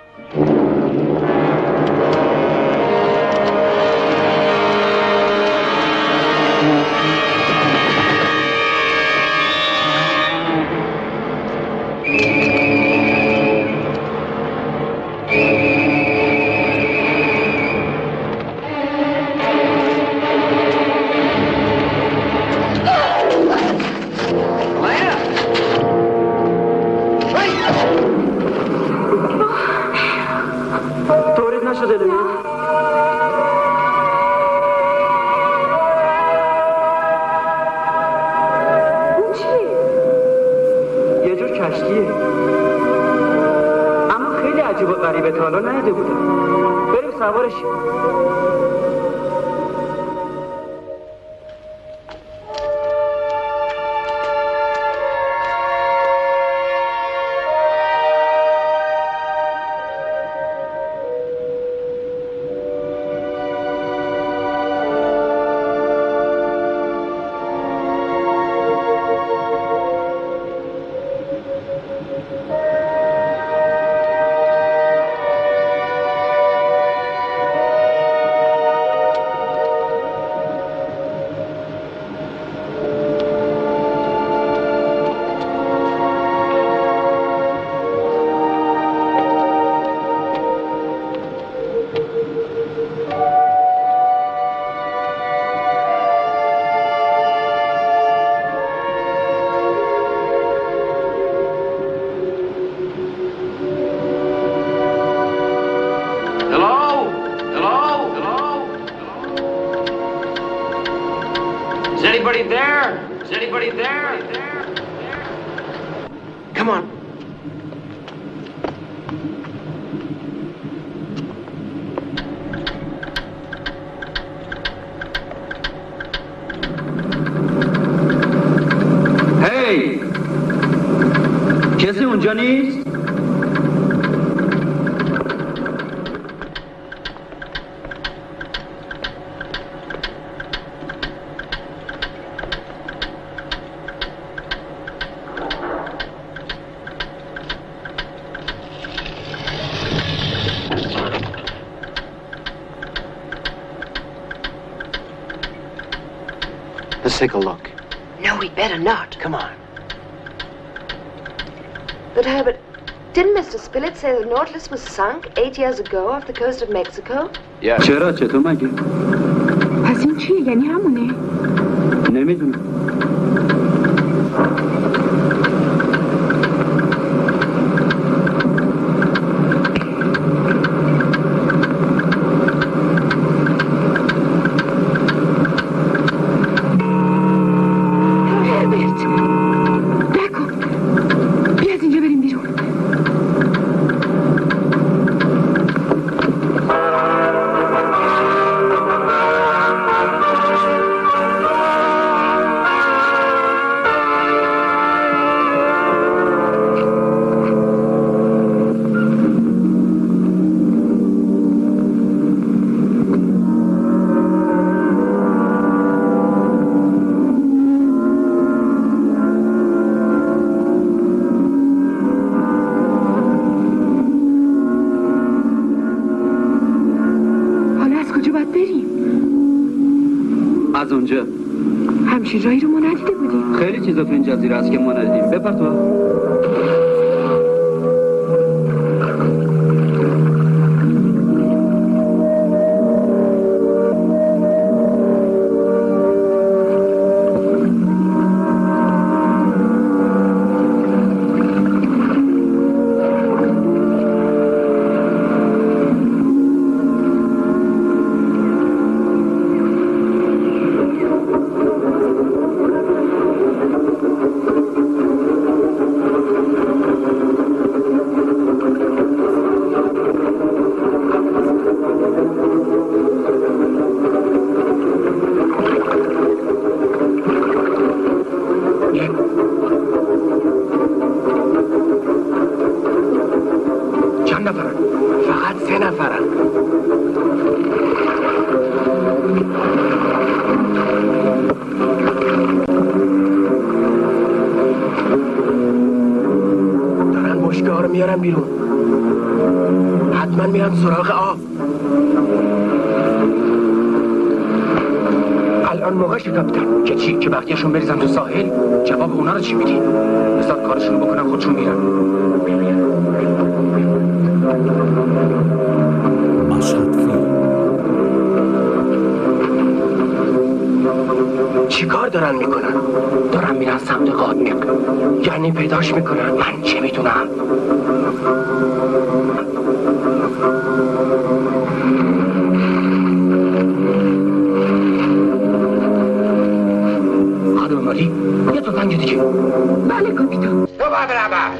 کسی اونجا نیست؟ Let's take a look. No No, we'd better not. Come on. But Herbert, didn't Mr. Spilett say the Nautilus was sunk 8 years ago off the coast of Mexico? Yes. چرا چطور مگه؟ پس این چیه؟ یعنی همونه؟ نمیدونم. از اونجا همچین راهی رو ما ندیده بودیم. خیلی چیزا تو این جزیره هست که ما ندیدیم. بپر تو. میارم بیرون. حتما میرم سراغ آب. الان موقعشه کاپیتان. که چی؟ که بقیه‌شون بریزن تو ساحل؟ جواب اونا رو چی میدی؟ بذار کارشون رو بکنن خودشون میرن. مشهد فیلم. چی کار دارن میکنن؟ دارن میرن سمت قادمیق. یعنی پیداش میکنن. من چه میدونم؟ خانم مالی یه تفنگ دیگه. بله کاپیتان. تو باید برم.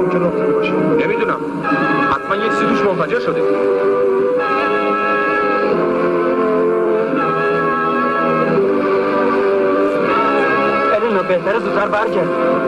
ممکنه افتاده باشه؟ نمیدونم، حتما یک چیزی توش منفجر شده. النا بهتره زودتر برگرد.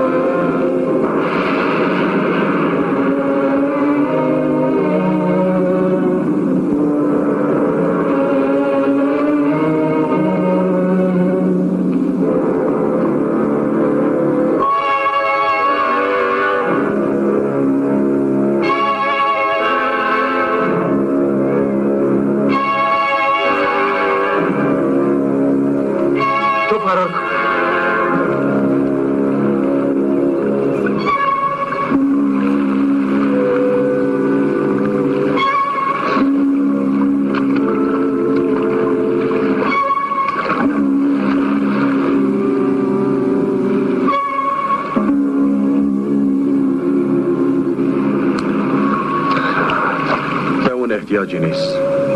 احتیاجی نیست.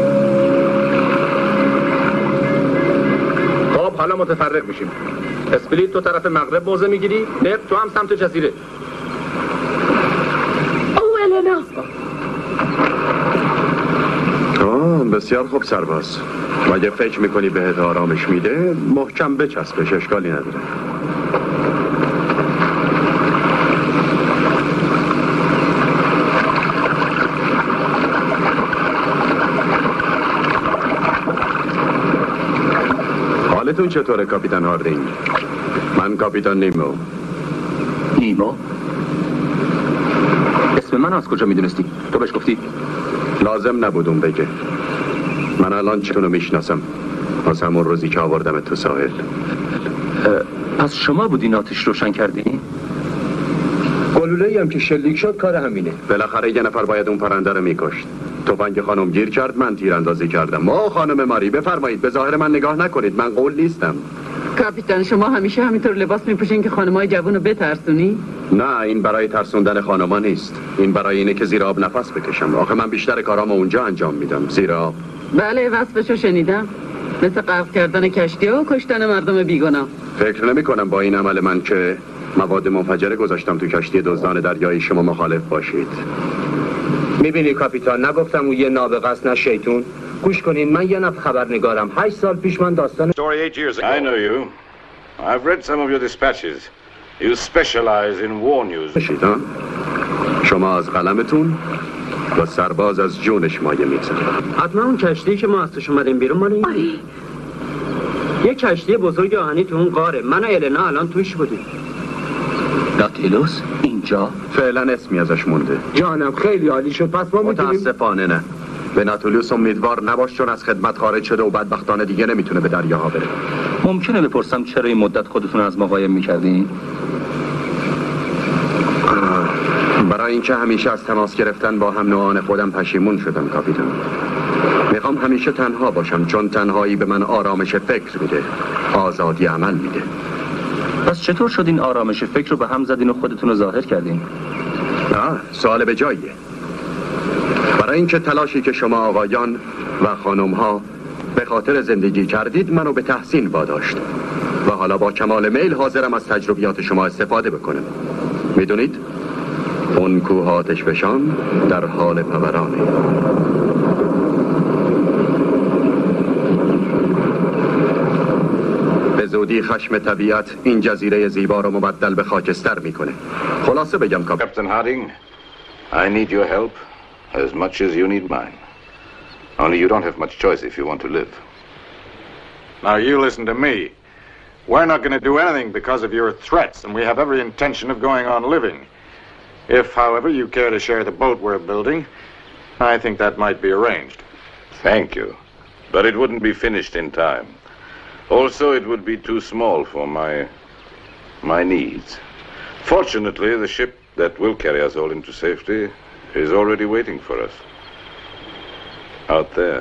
خب حالا متفرق میشیم. اسپلیت تو طرف مغرب موضع میگیری، نب تو هم سمت جزیره. النا بسیار خوب سرباز. اگه فکر میکنی بهت آرامش میده محکم بچسبش، اشکالی نداره. حالتون چطوره کاپیتان هاردینگ؟ من کاپیتان نیمو. نیمو؟ اسم من از کجا میدونستی؟ تو بهش گفتی؟ لازم نبودم بگه. من الان چونو میشناسم از همون روزی که آوردم تو ساحل. پس شما بودین آتش روشن کردین؟ گلوله‌ای هم که شلیک شد کار همینه. بالاخره یه نفر باید اون پرنده رو میکشت. تفنگ خانم گیر کرد، من تیراندازی کردم. ما خانم ماری بفرمایید، به ظاهر من نگاه نکنید، من قول نیستم. کاپیتان شما همیشه همینطور لباس میپوشین که خانمای جوونو بترسونی؟ نه، این برای ترسوندن خانما نیست. این برای اینه که زیر آب نفس بکشم. آخه من بیشتر کارامو اونجا انجام میدم، زیر آب. بله، وصفشو شنیدم. مثل غرق کردن کشتی و کشتن مردم بیگناه. فکر نمی کنم با این عمل من که مواد منفجره گذاشتم تو کشتی دزدان دریایی شما مخالف باشید. میبینی کاپیتان، نگفتم اون یه نابغه است نه شیطون؟ گوش کنین، من یه نفر خبرنگارم. 8 سال پیش من داستان Story 8 years ago. I know you. I've read some of your dispatches. You specialize in war news. شما از قلمتون و سرباز از جونش مایه می‌زنه. حتما اون کشتی که ما از توش اومدیم بیرون مال این. یه کشتی بزرگ آهنی تو اون غاره. من و النا الان توش بودیم. ناتیلوس اینجا فعلا اسمی ازش مونده. جانم خیلی عالی شد. پس ما میتونیم متاسفانه نه. به ناتولیوس امیدوار نباش، چون از خدمت خارج شده و بدبختانه دیگه نمیتونه به دریاها بره. ممکنه بپرسم چرا این مدت خودتون از ما قایم میکردین؟ برای اینکه همیشه از تماس گرفتن با هم نوعان خودم پشیمون شدم کاپیتان. میخوام همیشه تنها باشم، چون تنهایی به من آرامش فکر میده، آزادی عمل میده. پس چطور شد این آرامش فکر رو به هم زدین و خودتون رو ظاهر کردین؟ سوال به جاییه. برای اینکه تلاشی که شما آقایان و خانم‌ها به خاطر زندگی کردید منو به تحسین واداشت و حالا با کمال میل حاضرم از تجربیات شما استفاده بکنم. میدونید اون کوه آتشفشان در حال پورانه. به زودی خشم طبیعت این جزیره زیبا رو مبدل به خاکستر میکنه. خلاصه بگم Captain Harding, I need your help as much as you need mine. Only you don't have much choice if you want to live. Now you listen to me. We're not going to do anything because of your threats, and we have every intention of going on living. If, however, you care to share the boat we're building, I think that might be arranged. Thank you. But it wouldn't be finished in time. Also, it would be too small for my needs. Fortunately, the ship that will carry us all into safety is already waiting for us. Out there.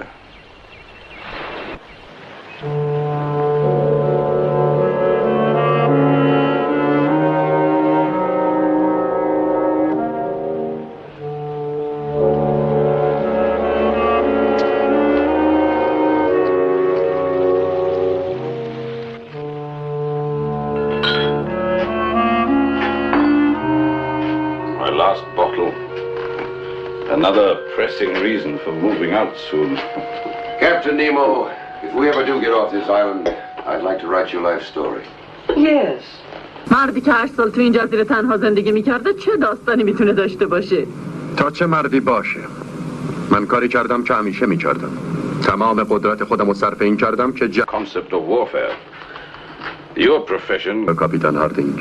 last bottle. Another pressing reason for moving out soon. Captain Nemo, if we ever do get off this island, I'd like to write your life story. Yes. مردی که 8 سال تو این جزیره تنها زندگی میکرده چه داستانی میتونه داشته باشه؟ تا چه مردی باشه. من کاری کردم که همیشه میکردم. تمام قدرت خودم رو صرف این کردم که Concept of warfare. Your profession. کاپیتان هاردینگ.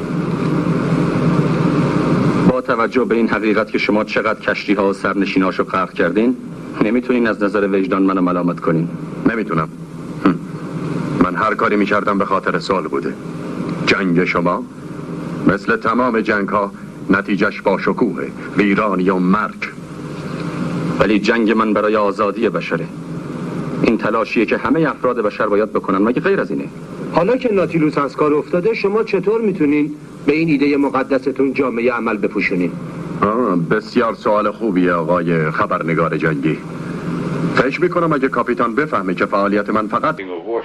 با توجه به این حقیقت که شما چقدر کشتی ها و سرنشیناشو غرق کردین، نمیتونین از نظر وجدان منو ملامت کنین. نمیتونم. من هر کاری میکردم به خاطر سال بوده. جنگ شما مثل تمام جنگ ها نتیجهش با شکوه، ویرانی و مرگ. ولی جنگ من برای آزادی بشره. این تلاشیه که همه افراد بشر باید بکنن، مگه غیر از اینه؟ حالا که ناتیلوس از کار افتاده، شما چطور میتونین به این ایده مقدستون جامعه عمل بپوشونین؟ بسیار سوال خوبیه آقای خبرنگار جنگی. فکر میکنم اگه کاپیتان بفهمه که فعالیت من فقط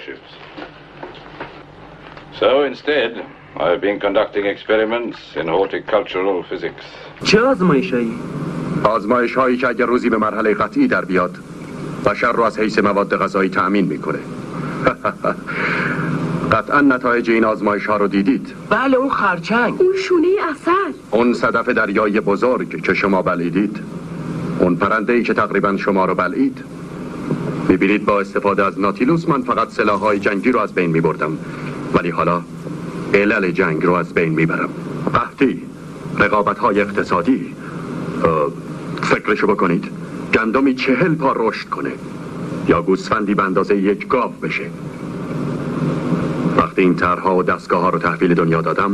So instead, I've been conducting experiments in horticultural physics. چه آزمایشایی؟ آزمایش هایی که اگر روزی به مرحله قطعی در بیاد بشر رو از حیث مواد غذایی تأمین میکنه. قطعا نتایج این آزمایش ها رو دیدید. بله، اون خرچنگ، اون شونه عسل، اون صدف دریایی بزرگ که شما بلعیدید، اون پرنده ای که تقریبا شما رو بلعید. میبینید با استفاده از ناتیلوس من فقط سلاح‌های جنگی رو از بین میبردم، ولی حالا علل جنگ رو از بین میبرم. قحطی، رقابت‌های اقتصادی. فکرشو بکنید گندمی 40 پا رشد کنه یا گوسفندی به اندازه 1 گاو بشه. وقتی این طرح‌ها و دستگاه‌ها رو تحویل دنیا دادم،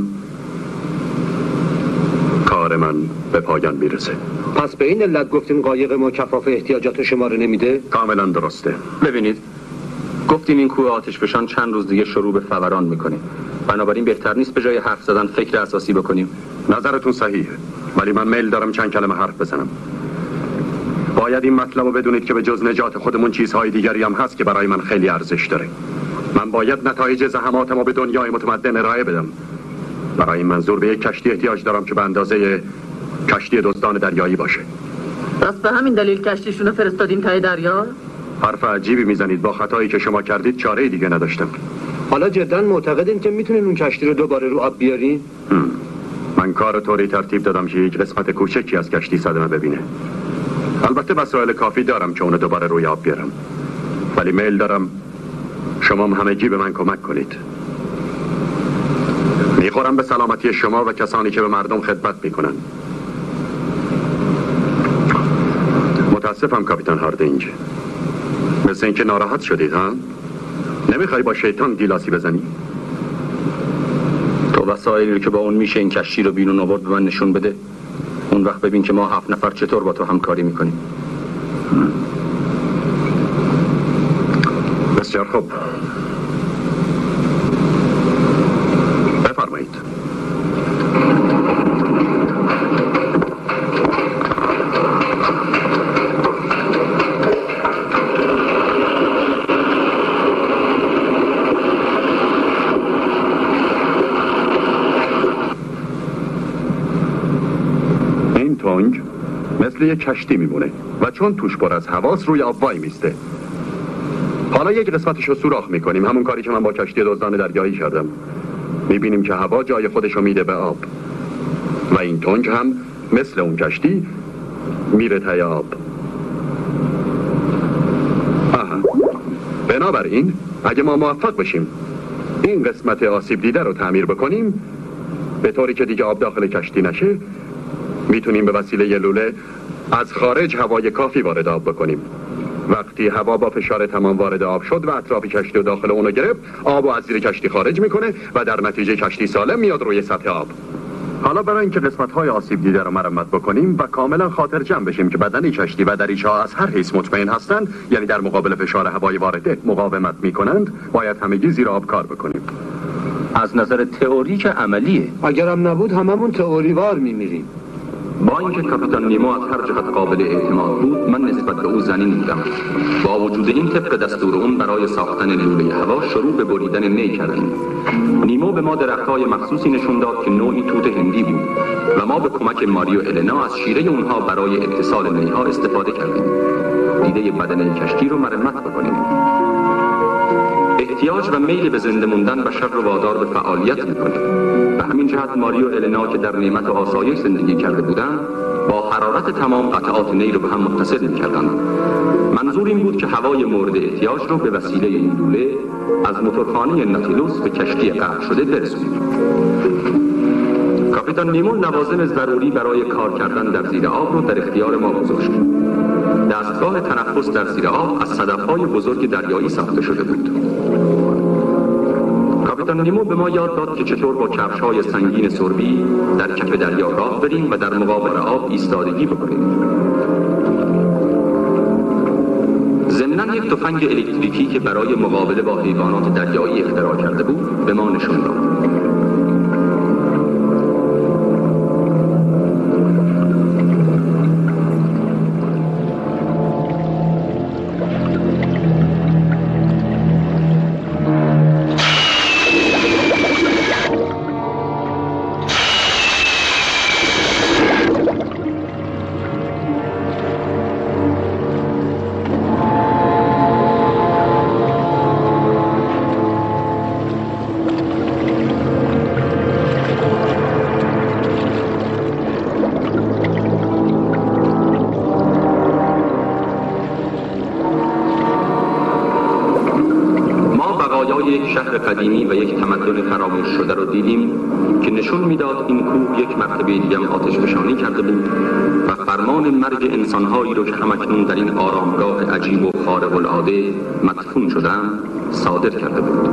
کار من به پایان میرسه. پس به این علت گفتین قایق ما کفاف احتیاجات شما رو نمیده؟ کاملا درسته. ببینید، گفتیم این کوه آتش فشان چند روز دیگه شروع به فوران میکنه. بنابراین بهتر نیست به جای حرف زدن فکر اساسی بکنیم؟ نظرتون صحیحه، ولی من میل دارم چند کلمه حرف بزنم. باید این مطلب رو بدونید که به جز نجات خودمون چیزهای دیگری هم هست که برای من خیلی ارزش داره. من باید نتایج زحماتم رو به دنیای متمدن ارائه بدم. برای این منظور به یک کشتی احتیاج دارم که به اندازه کشتی دزدان دریایی باشه. پس به همین دلیل کشتیشون رو فرستادین ته دریا؟ حرف عجیبی میزنید. با خطایی که شما کردید چاره دیگه نداشتم. حالا جدا معتقدین که میتونین اون کشتی رو دوباره رو آب بیارین؟ من کار طوری ترتیب دادم که یک قسمت کوچکی از کشتی صدمه ببینه. البته وسایل کافی دارم که اونو دوباره روی آب بیارم، ولی میل دارم شما همگی به من کمک کنید. میخورم به سلامتی شما و کسانی که به مردم خدمت میکنن. متاسفم کاپیتان هاردینگ، مثل اینکه ناراحت شدید ها؟ نمیخوای با شیطان گیلاسی بزنی؟ تو وسایلی که با اون میشه این کشتی رو بیرون آورد به من نشون بده. اون وقت ببین که ما 7 نفر چطور با تو همکاری میکنیم. بسیار خوب، بفرمایید. این تنگ مثل یک کشتی میمونه و چون توش پر از هواست روی آب وای میسته. حالا یک قسمتش رو سوراخ میکنیم، همون کاری که من با کشتی دزدان دریایی کردم. میبینیم که هوا جای خودش رو میده به آب و این تنگ هم مثل اون کشتی میره ته آب. بنابراین اگه ما موفق بشیم این قسمت آسیب دیده رو تعمیر بکنیم به طوری که دیگه آب داخل کشتی نشه، میتونیم به وسیله یه لوله از خارج هوای کافی وارد آب بکنیم. وقتی هوا با فشار تمام وارد آب شد و اطراف کشتی و داخل اونو گرفت، آب از زیر کشتی خارج میکنه و در نتیجه کشتی سالم میاد روی سطح آب. حالا برای اینکه قسمت‌های آسیب دیده رو مرمت بکنیم و کاملا خاطر جمع بشیم که بدن کشتی و دریچه‌ها از هر حیث مطمئن هستند، یعنی در مقابل فشار هوای وارده مقاومت میکنند، باید همگی زیر آب کار بکنیم. از نظر تئوری که عملیه. اگرم نبود هممون تئوریوار میمیریم. با اینکه کاپیتان نیمو از هر جهت قابل اعتماد بود، من نسبت به او ذلیل بودم. با وجود این طبق دستور اون برای ساختن لوله هوا شروع به بریدن نی کردیم. نیمو به ما درخت‌های مخصوصی نشون داد که نوعی توت هندی بود و ما به کمک ماریو النا از شیره اونها برای اتصال نیها استفاده کردیم. دیده بدن کشتی رو مرمت بکنیم. احتیاج و میل به زنده موندن بشر رو وادار به فعالیت میکنه. به همین جهت ماریو النا که در نعمت و آسایش زندگی کرده بودند، با حرارت تمام قطعات نی رو به هم متصل میکردند. منظور این بود که هوای مورد احتیاج رو به وسیله این لوله از موتورخانه ناتیلوس به کشتی غرق شده برسونیم. کاپیتان نیمو لوازم ضروری برای کار کردن در زیر آب رو در اختیار ما گذاشت. دستگاه تنفس در زیر آب از صدف‌های بزرگ دریایی ساخته شده بود. کاپیتان نیمو به ما یاد داد که چطور با کفش‌های سنگین سربی در کف دریا راه بریم و در مقابل آب ایستادگی بکنیم. ضمناً یک تفنگ الکتریکی که برای مقابله با حیوانات دریایی اختراع کرده بود به ما نشون داد. قدیمی و یک تمدن فراموش شده رو دیدیم که نشون میداد این کوه یک مرتبه دیگه آتش فشانی کرده بود و فرمان مرگ انسانهایی رو که همکنون در این آرامگاه عجیب و خارق العاده مدفون شدند صادر کرده بود.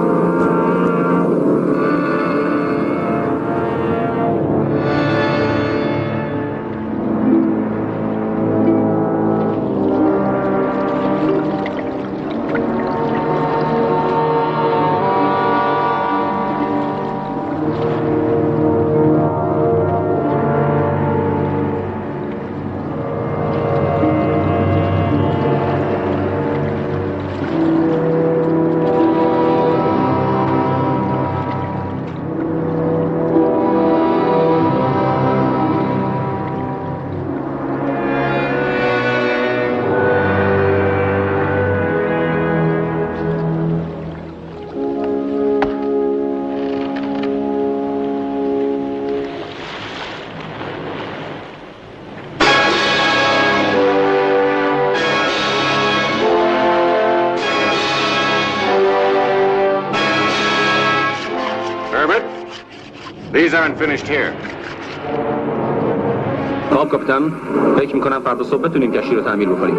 These aren't finished here. خب کاپیتان، فکر میکنم فردا صبح بتونیم کشتی رو تعمیر بکنیم.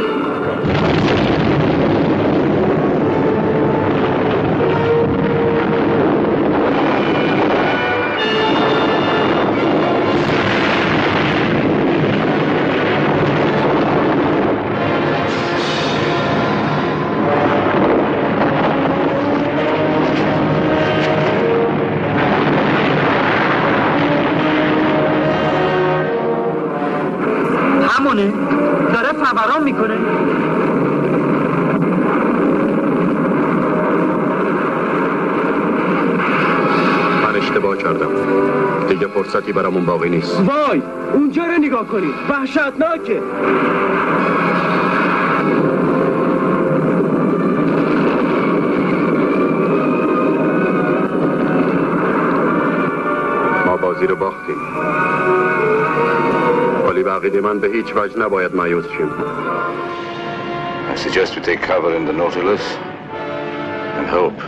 داره فوران میکنه. من اشتباه کردم. دیگه فرصتی برامون باقی نیست. وای، اونجا رو نگاه کنید، وحشتناکه. ما بازی رو باختیم. ولی به عقیده من به هیچ وجه نباید مایوس شیم. I suggest we take cover in the Nautilus and hope.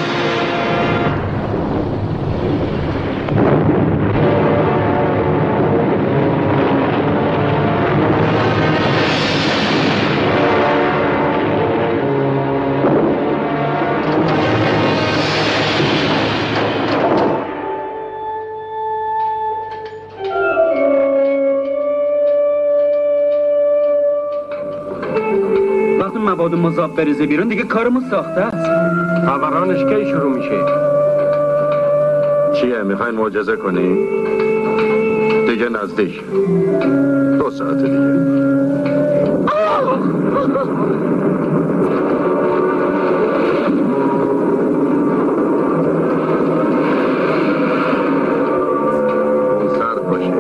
مواد مذاب بریزه بیرون دیگه کارمون ساخته است. فورانش کی شروع میشه؟ چیه میخواین معجزه کنی؟ دیگه نزدیک. 2 ساعت دیگه. سرد باشه.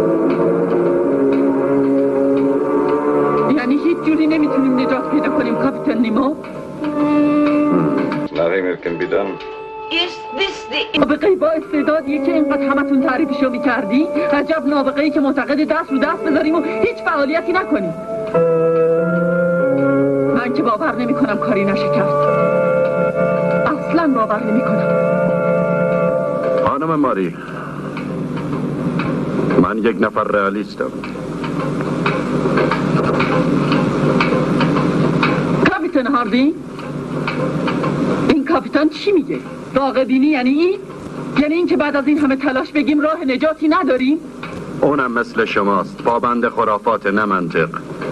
یعنی هیچ جوری نمیتونیم نجات پیدا کنیم کاپیتان نیمو؟ Nothing that can be done. نابغه‌ای با استعدادیه که اینقدر همتون تعریفشو میکردی؟ عجب نابغه‌ای که معتقد دست رو دست بذاریم و هیچ فعالیتی نکنیم. من که باور نمیکنم کاری نشه کرد. اصلا باور نمیکنم. خانم ماری، من یک نفر رئالیستم. کاپیتان هاردی؟ این کاپیتان چی میگه؟ واقع بینی یعنی این؟ یعنی این که بعد از این همه تلاش بگیم راه نجاتی نداریم؟ اونم مثل شماست، پابند خرافات نه منطق.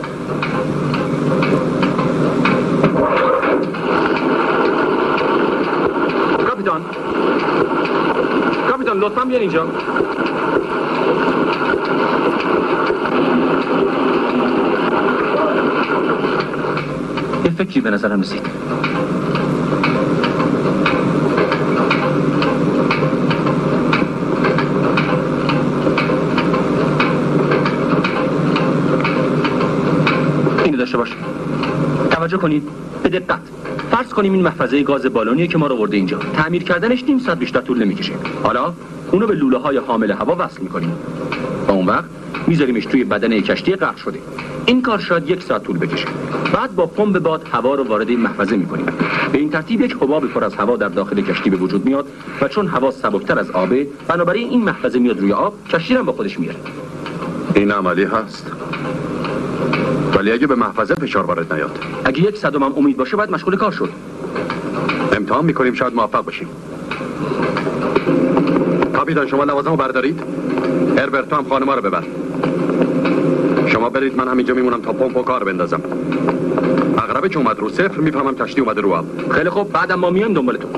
کاپیتان لطفاً بیان اینجا. یه فکری به نظرم رسید. اینو داشته باش. توجه کنید به دقت. فرض کنیم این محفظه گاز بالونیه که ما رو برده اینجا. تعمیر کردنش نیم ساعت بیشتر طول نمیکشه. حالا اونو به لوله های حامل هوا وصل میکنیم و اون وقت میذاریمش توی بدن یک کشتی غرق شده. این کار شاید 1 ساعت طول بکشه. بعد با پمپ باد هوا رو وارد این محفظه میکنیم. به این ترتیب یک حباب پر از هوا در داخل کشتی به وجود میاد و چون هوا سبکتر از آبه، بنابراین این محفظه میاد روی آب، کشتی رو با خودش میاره. این عملی هست. ولی اگه به محفظه فشار وارد نیاد، اگه 1 صدم هم امید باشه باید مشغول کار شد. امتحان میکنیم، شاید موفق باشیم. کاپیتان شما لوازمو بردارید. هربرت هم خانم‌ها رو ببر. شما برید، من همینجا میمونم تا پمپ و کار بندازم. اغربه که اومد رو 0 میفهمم کشتی اومده رو آب. خیلی خوب، بعدم ما میایم دنبال تو.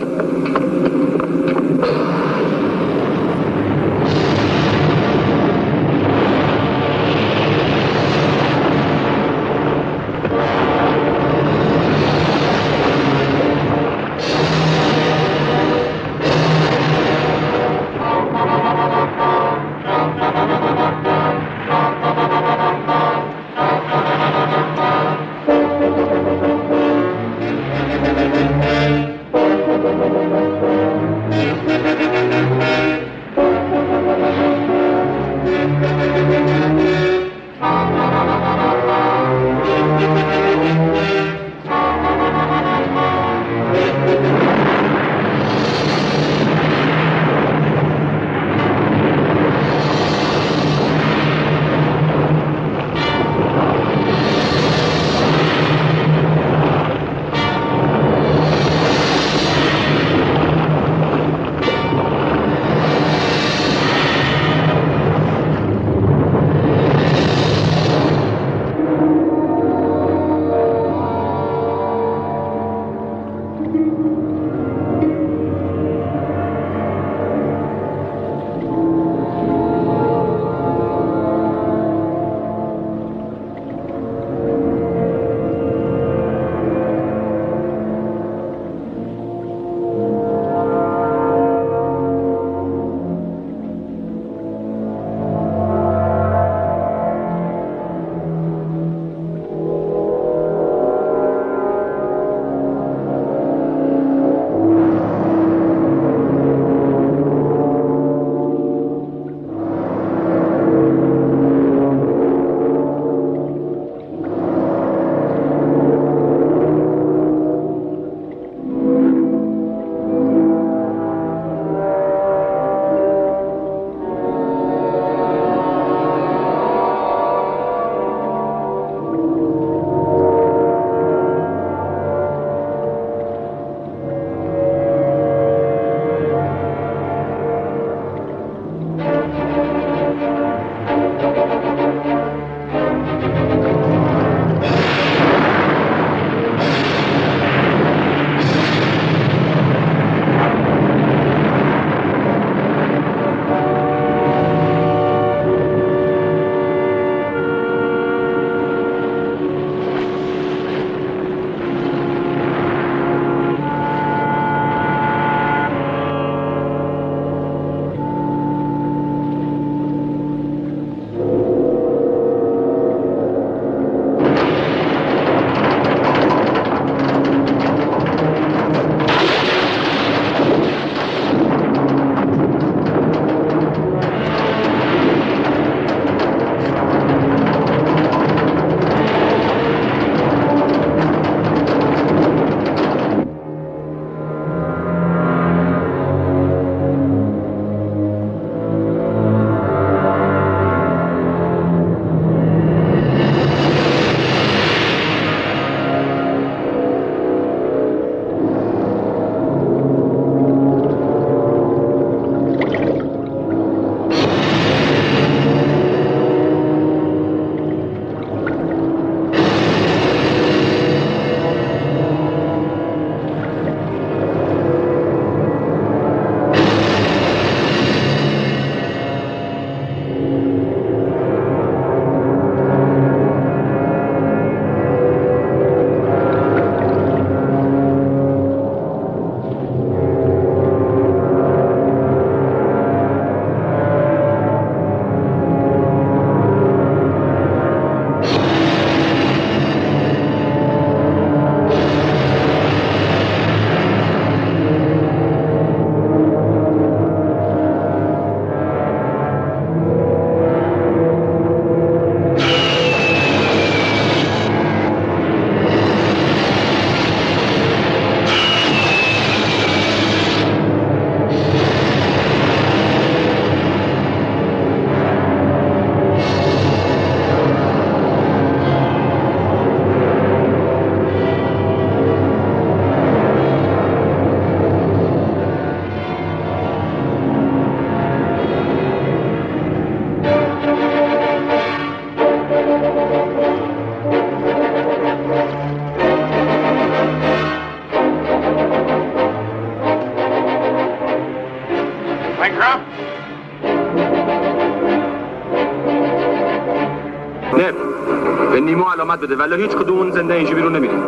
نه به نیمو علامت بده ولی هیچ کدومون زنده اینجا بیرون نمیریم.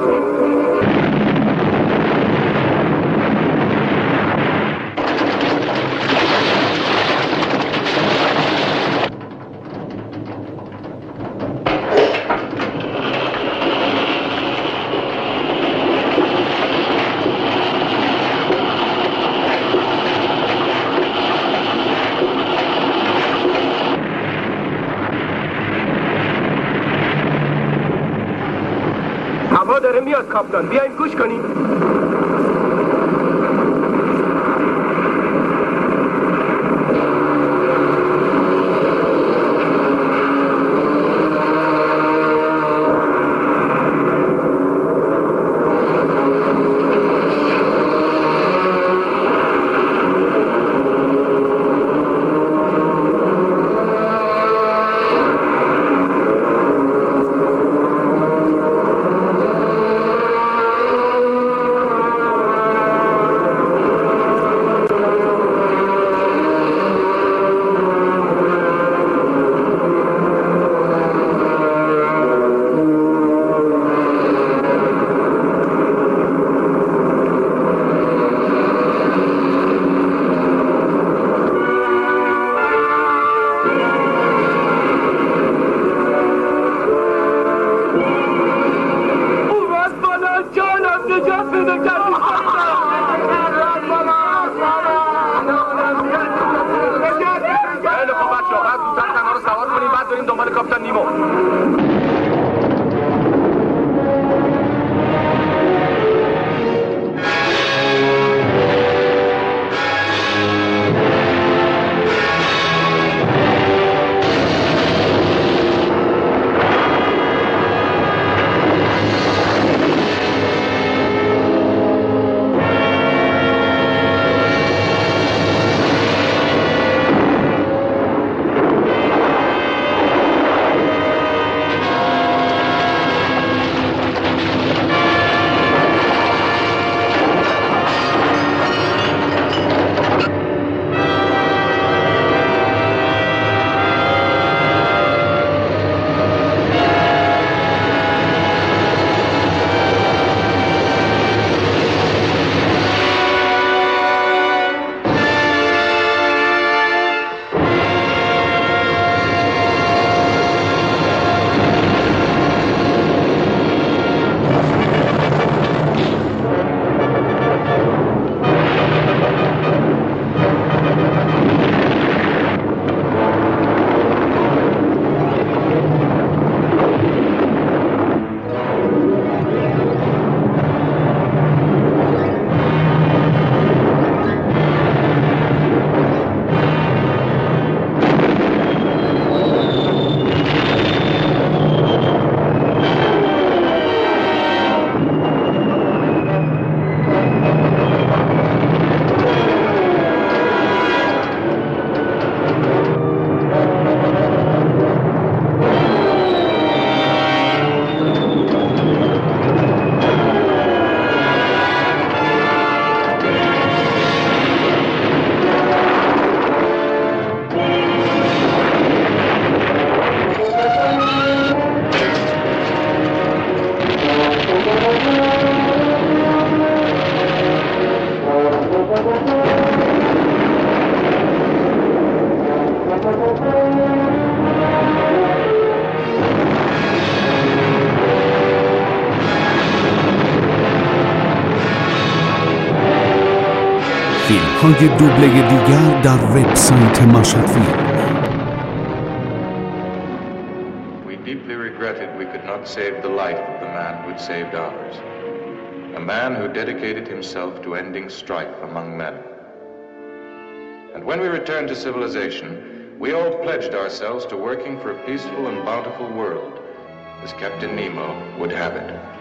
داره میاد کاپتان، بیاین گوش کنیم. فیلم‌های دوبله دیگر در وبسایت مشهد فیلم. We deeply regretted we could not save the life of the man who had saved ours. A man who dedicated himself to ending strife among men. And when we returned to civilization, we all pledged ourselves to working for a peaceful and bountiful world, as Captain Nemo would have it.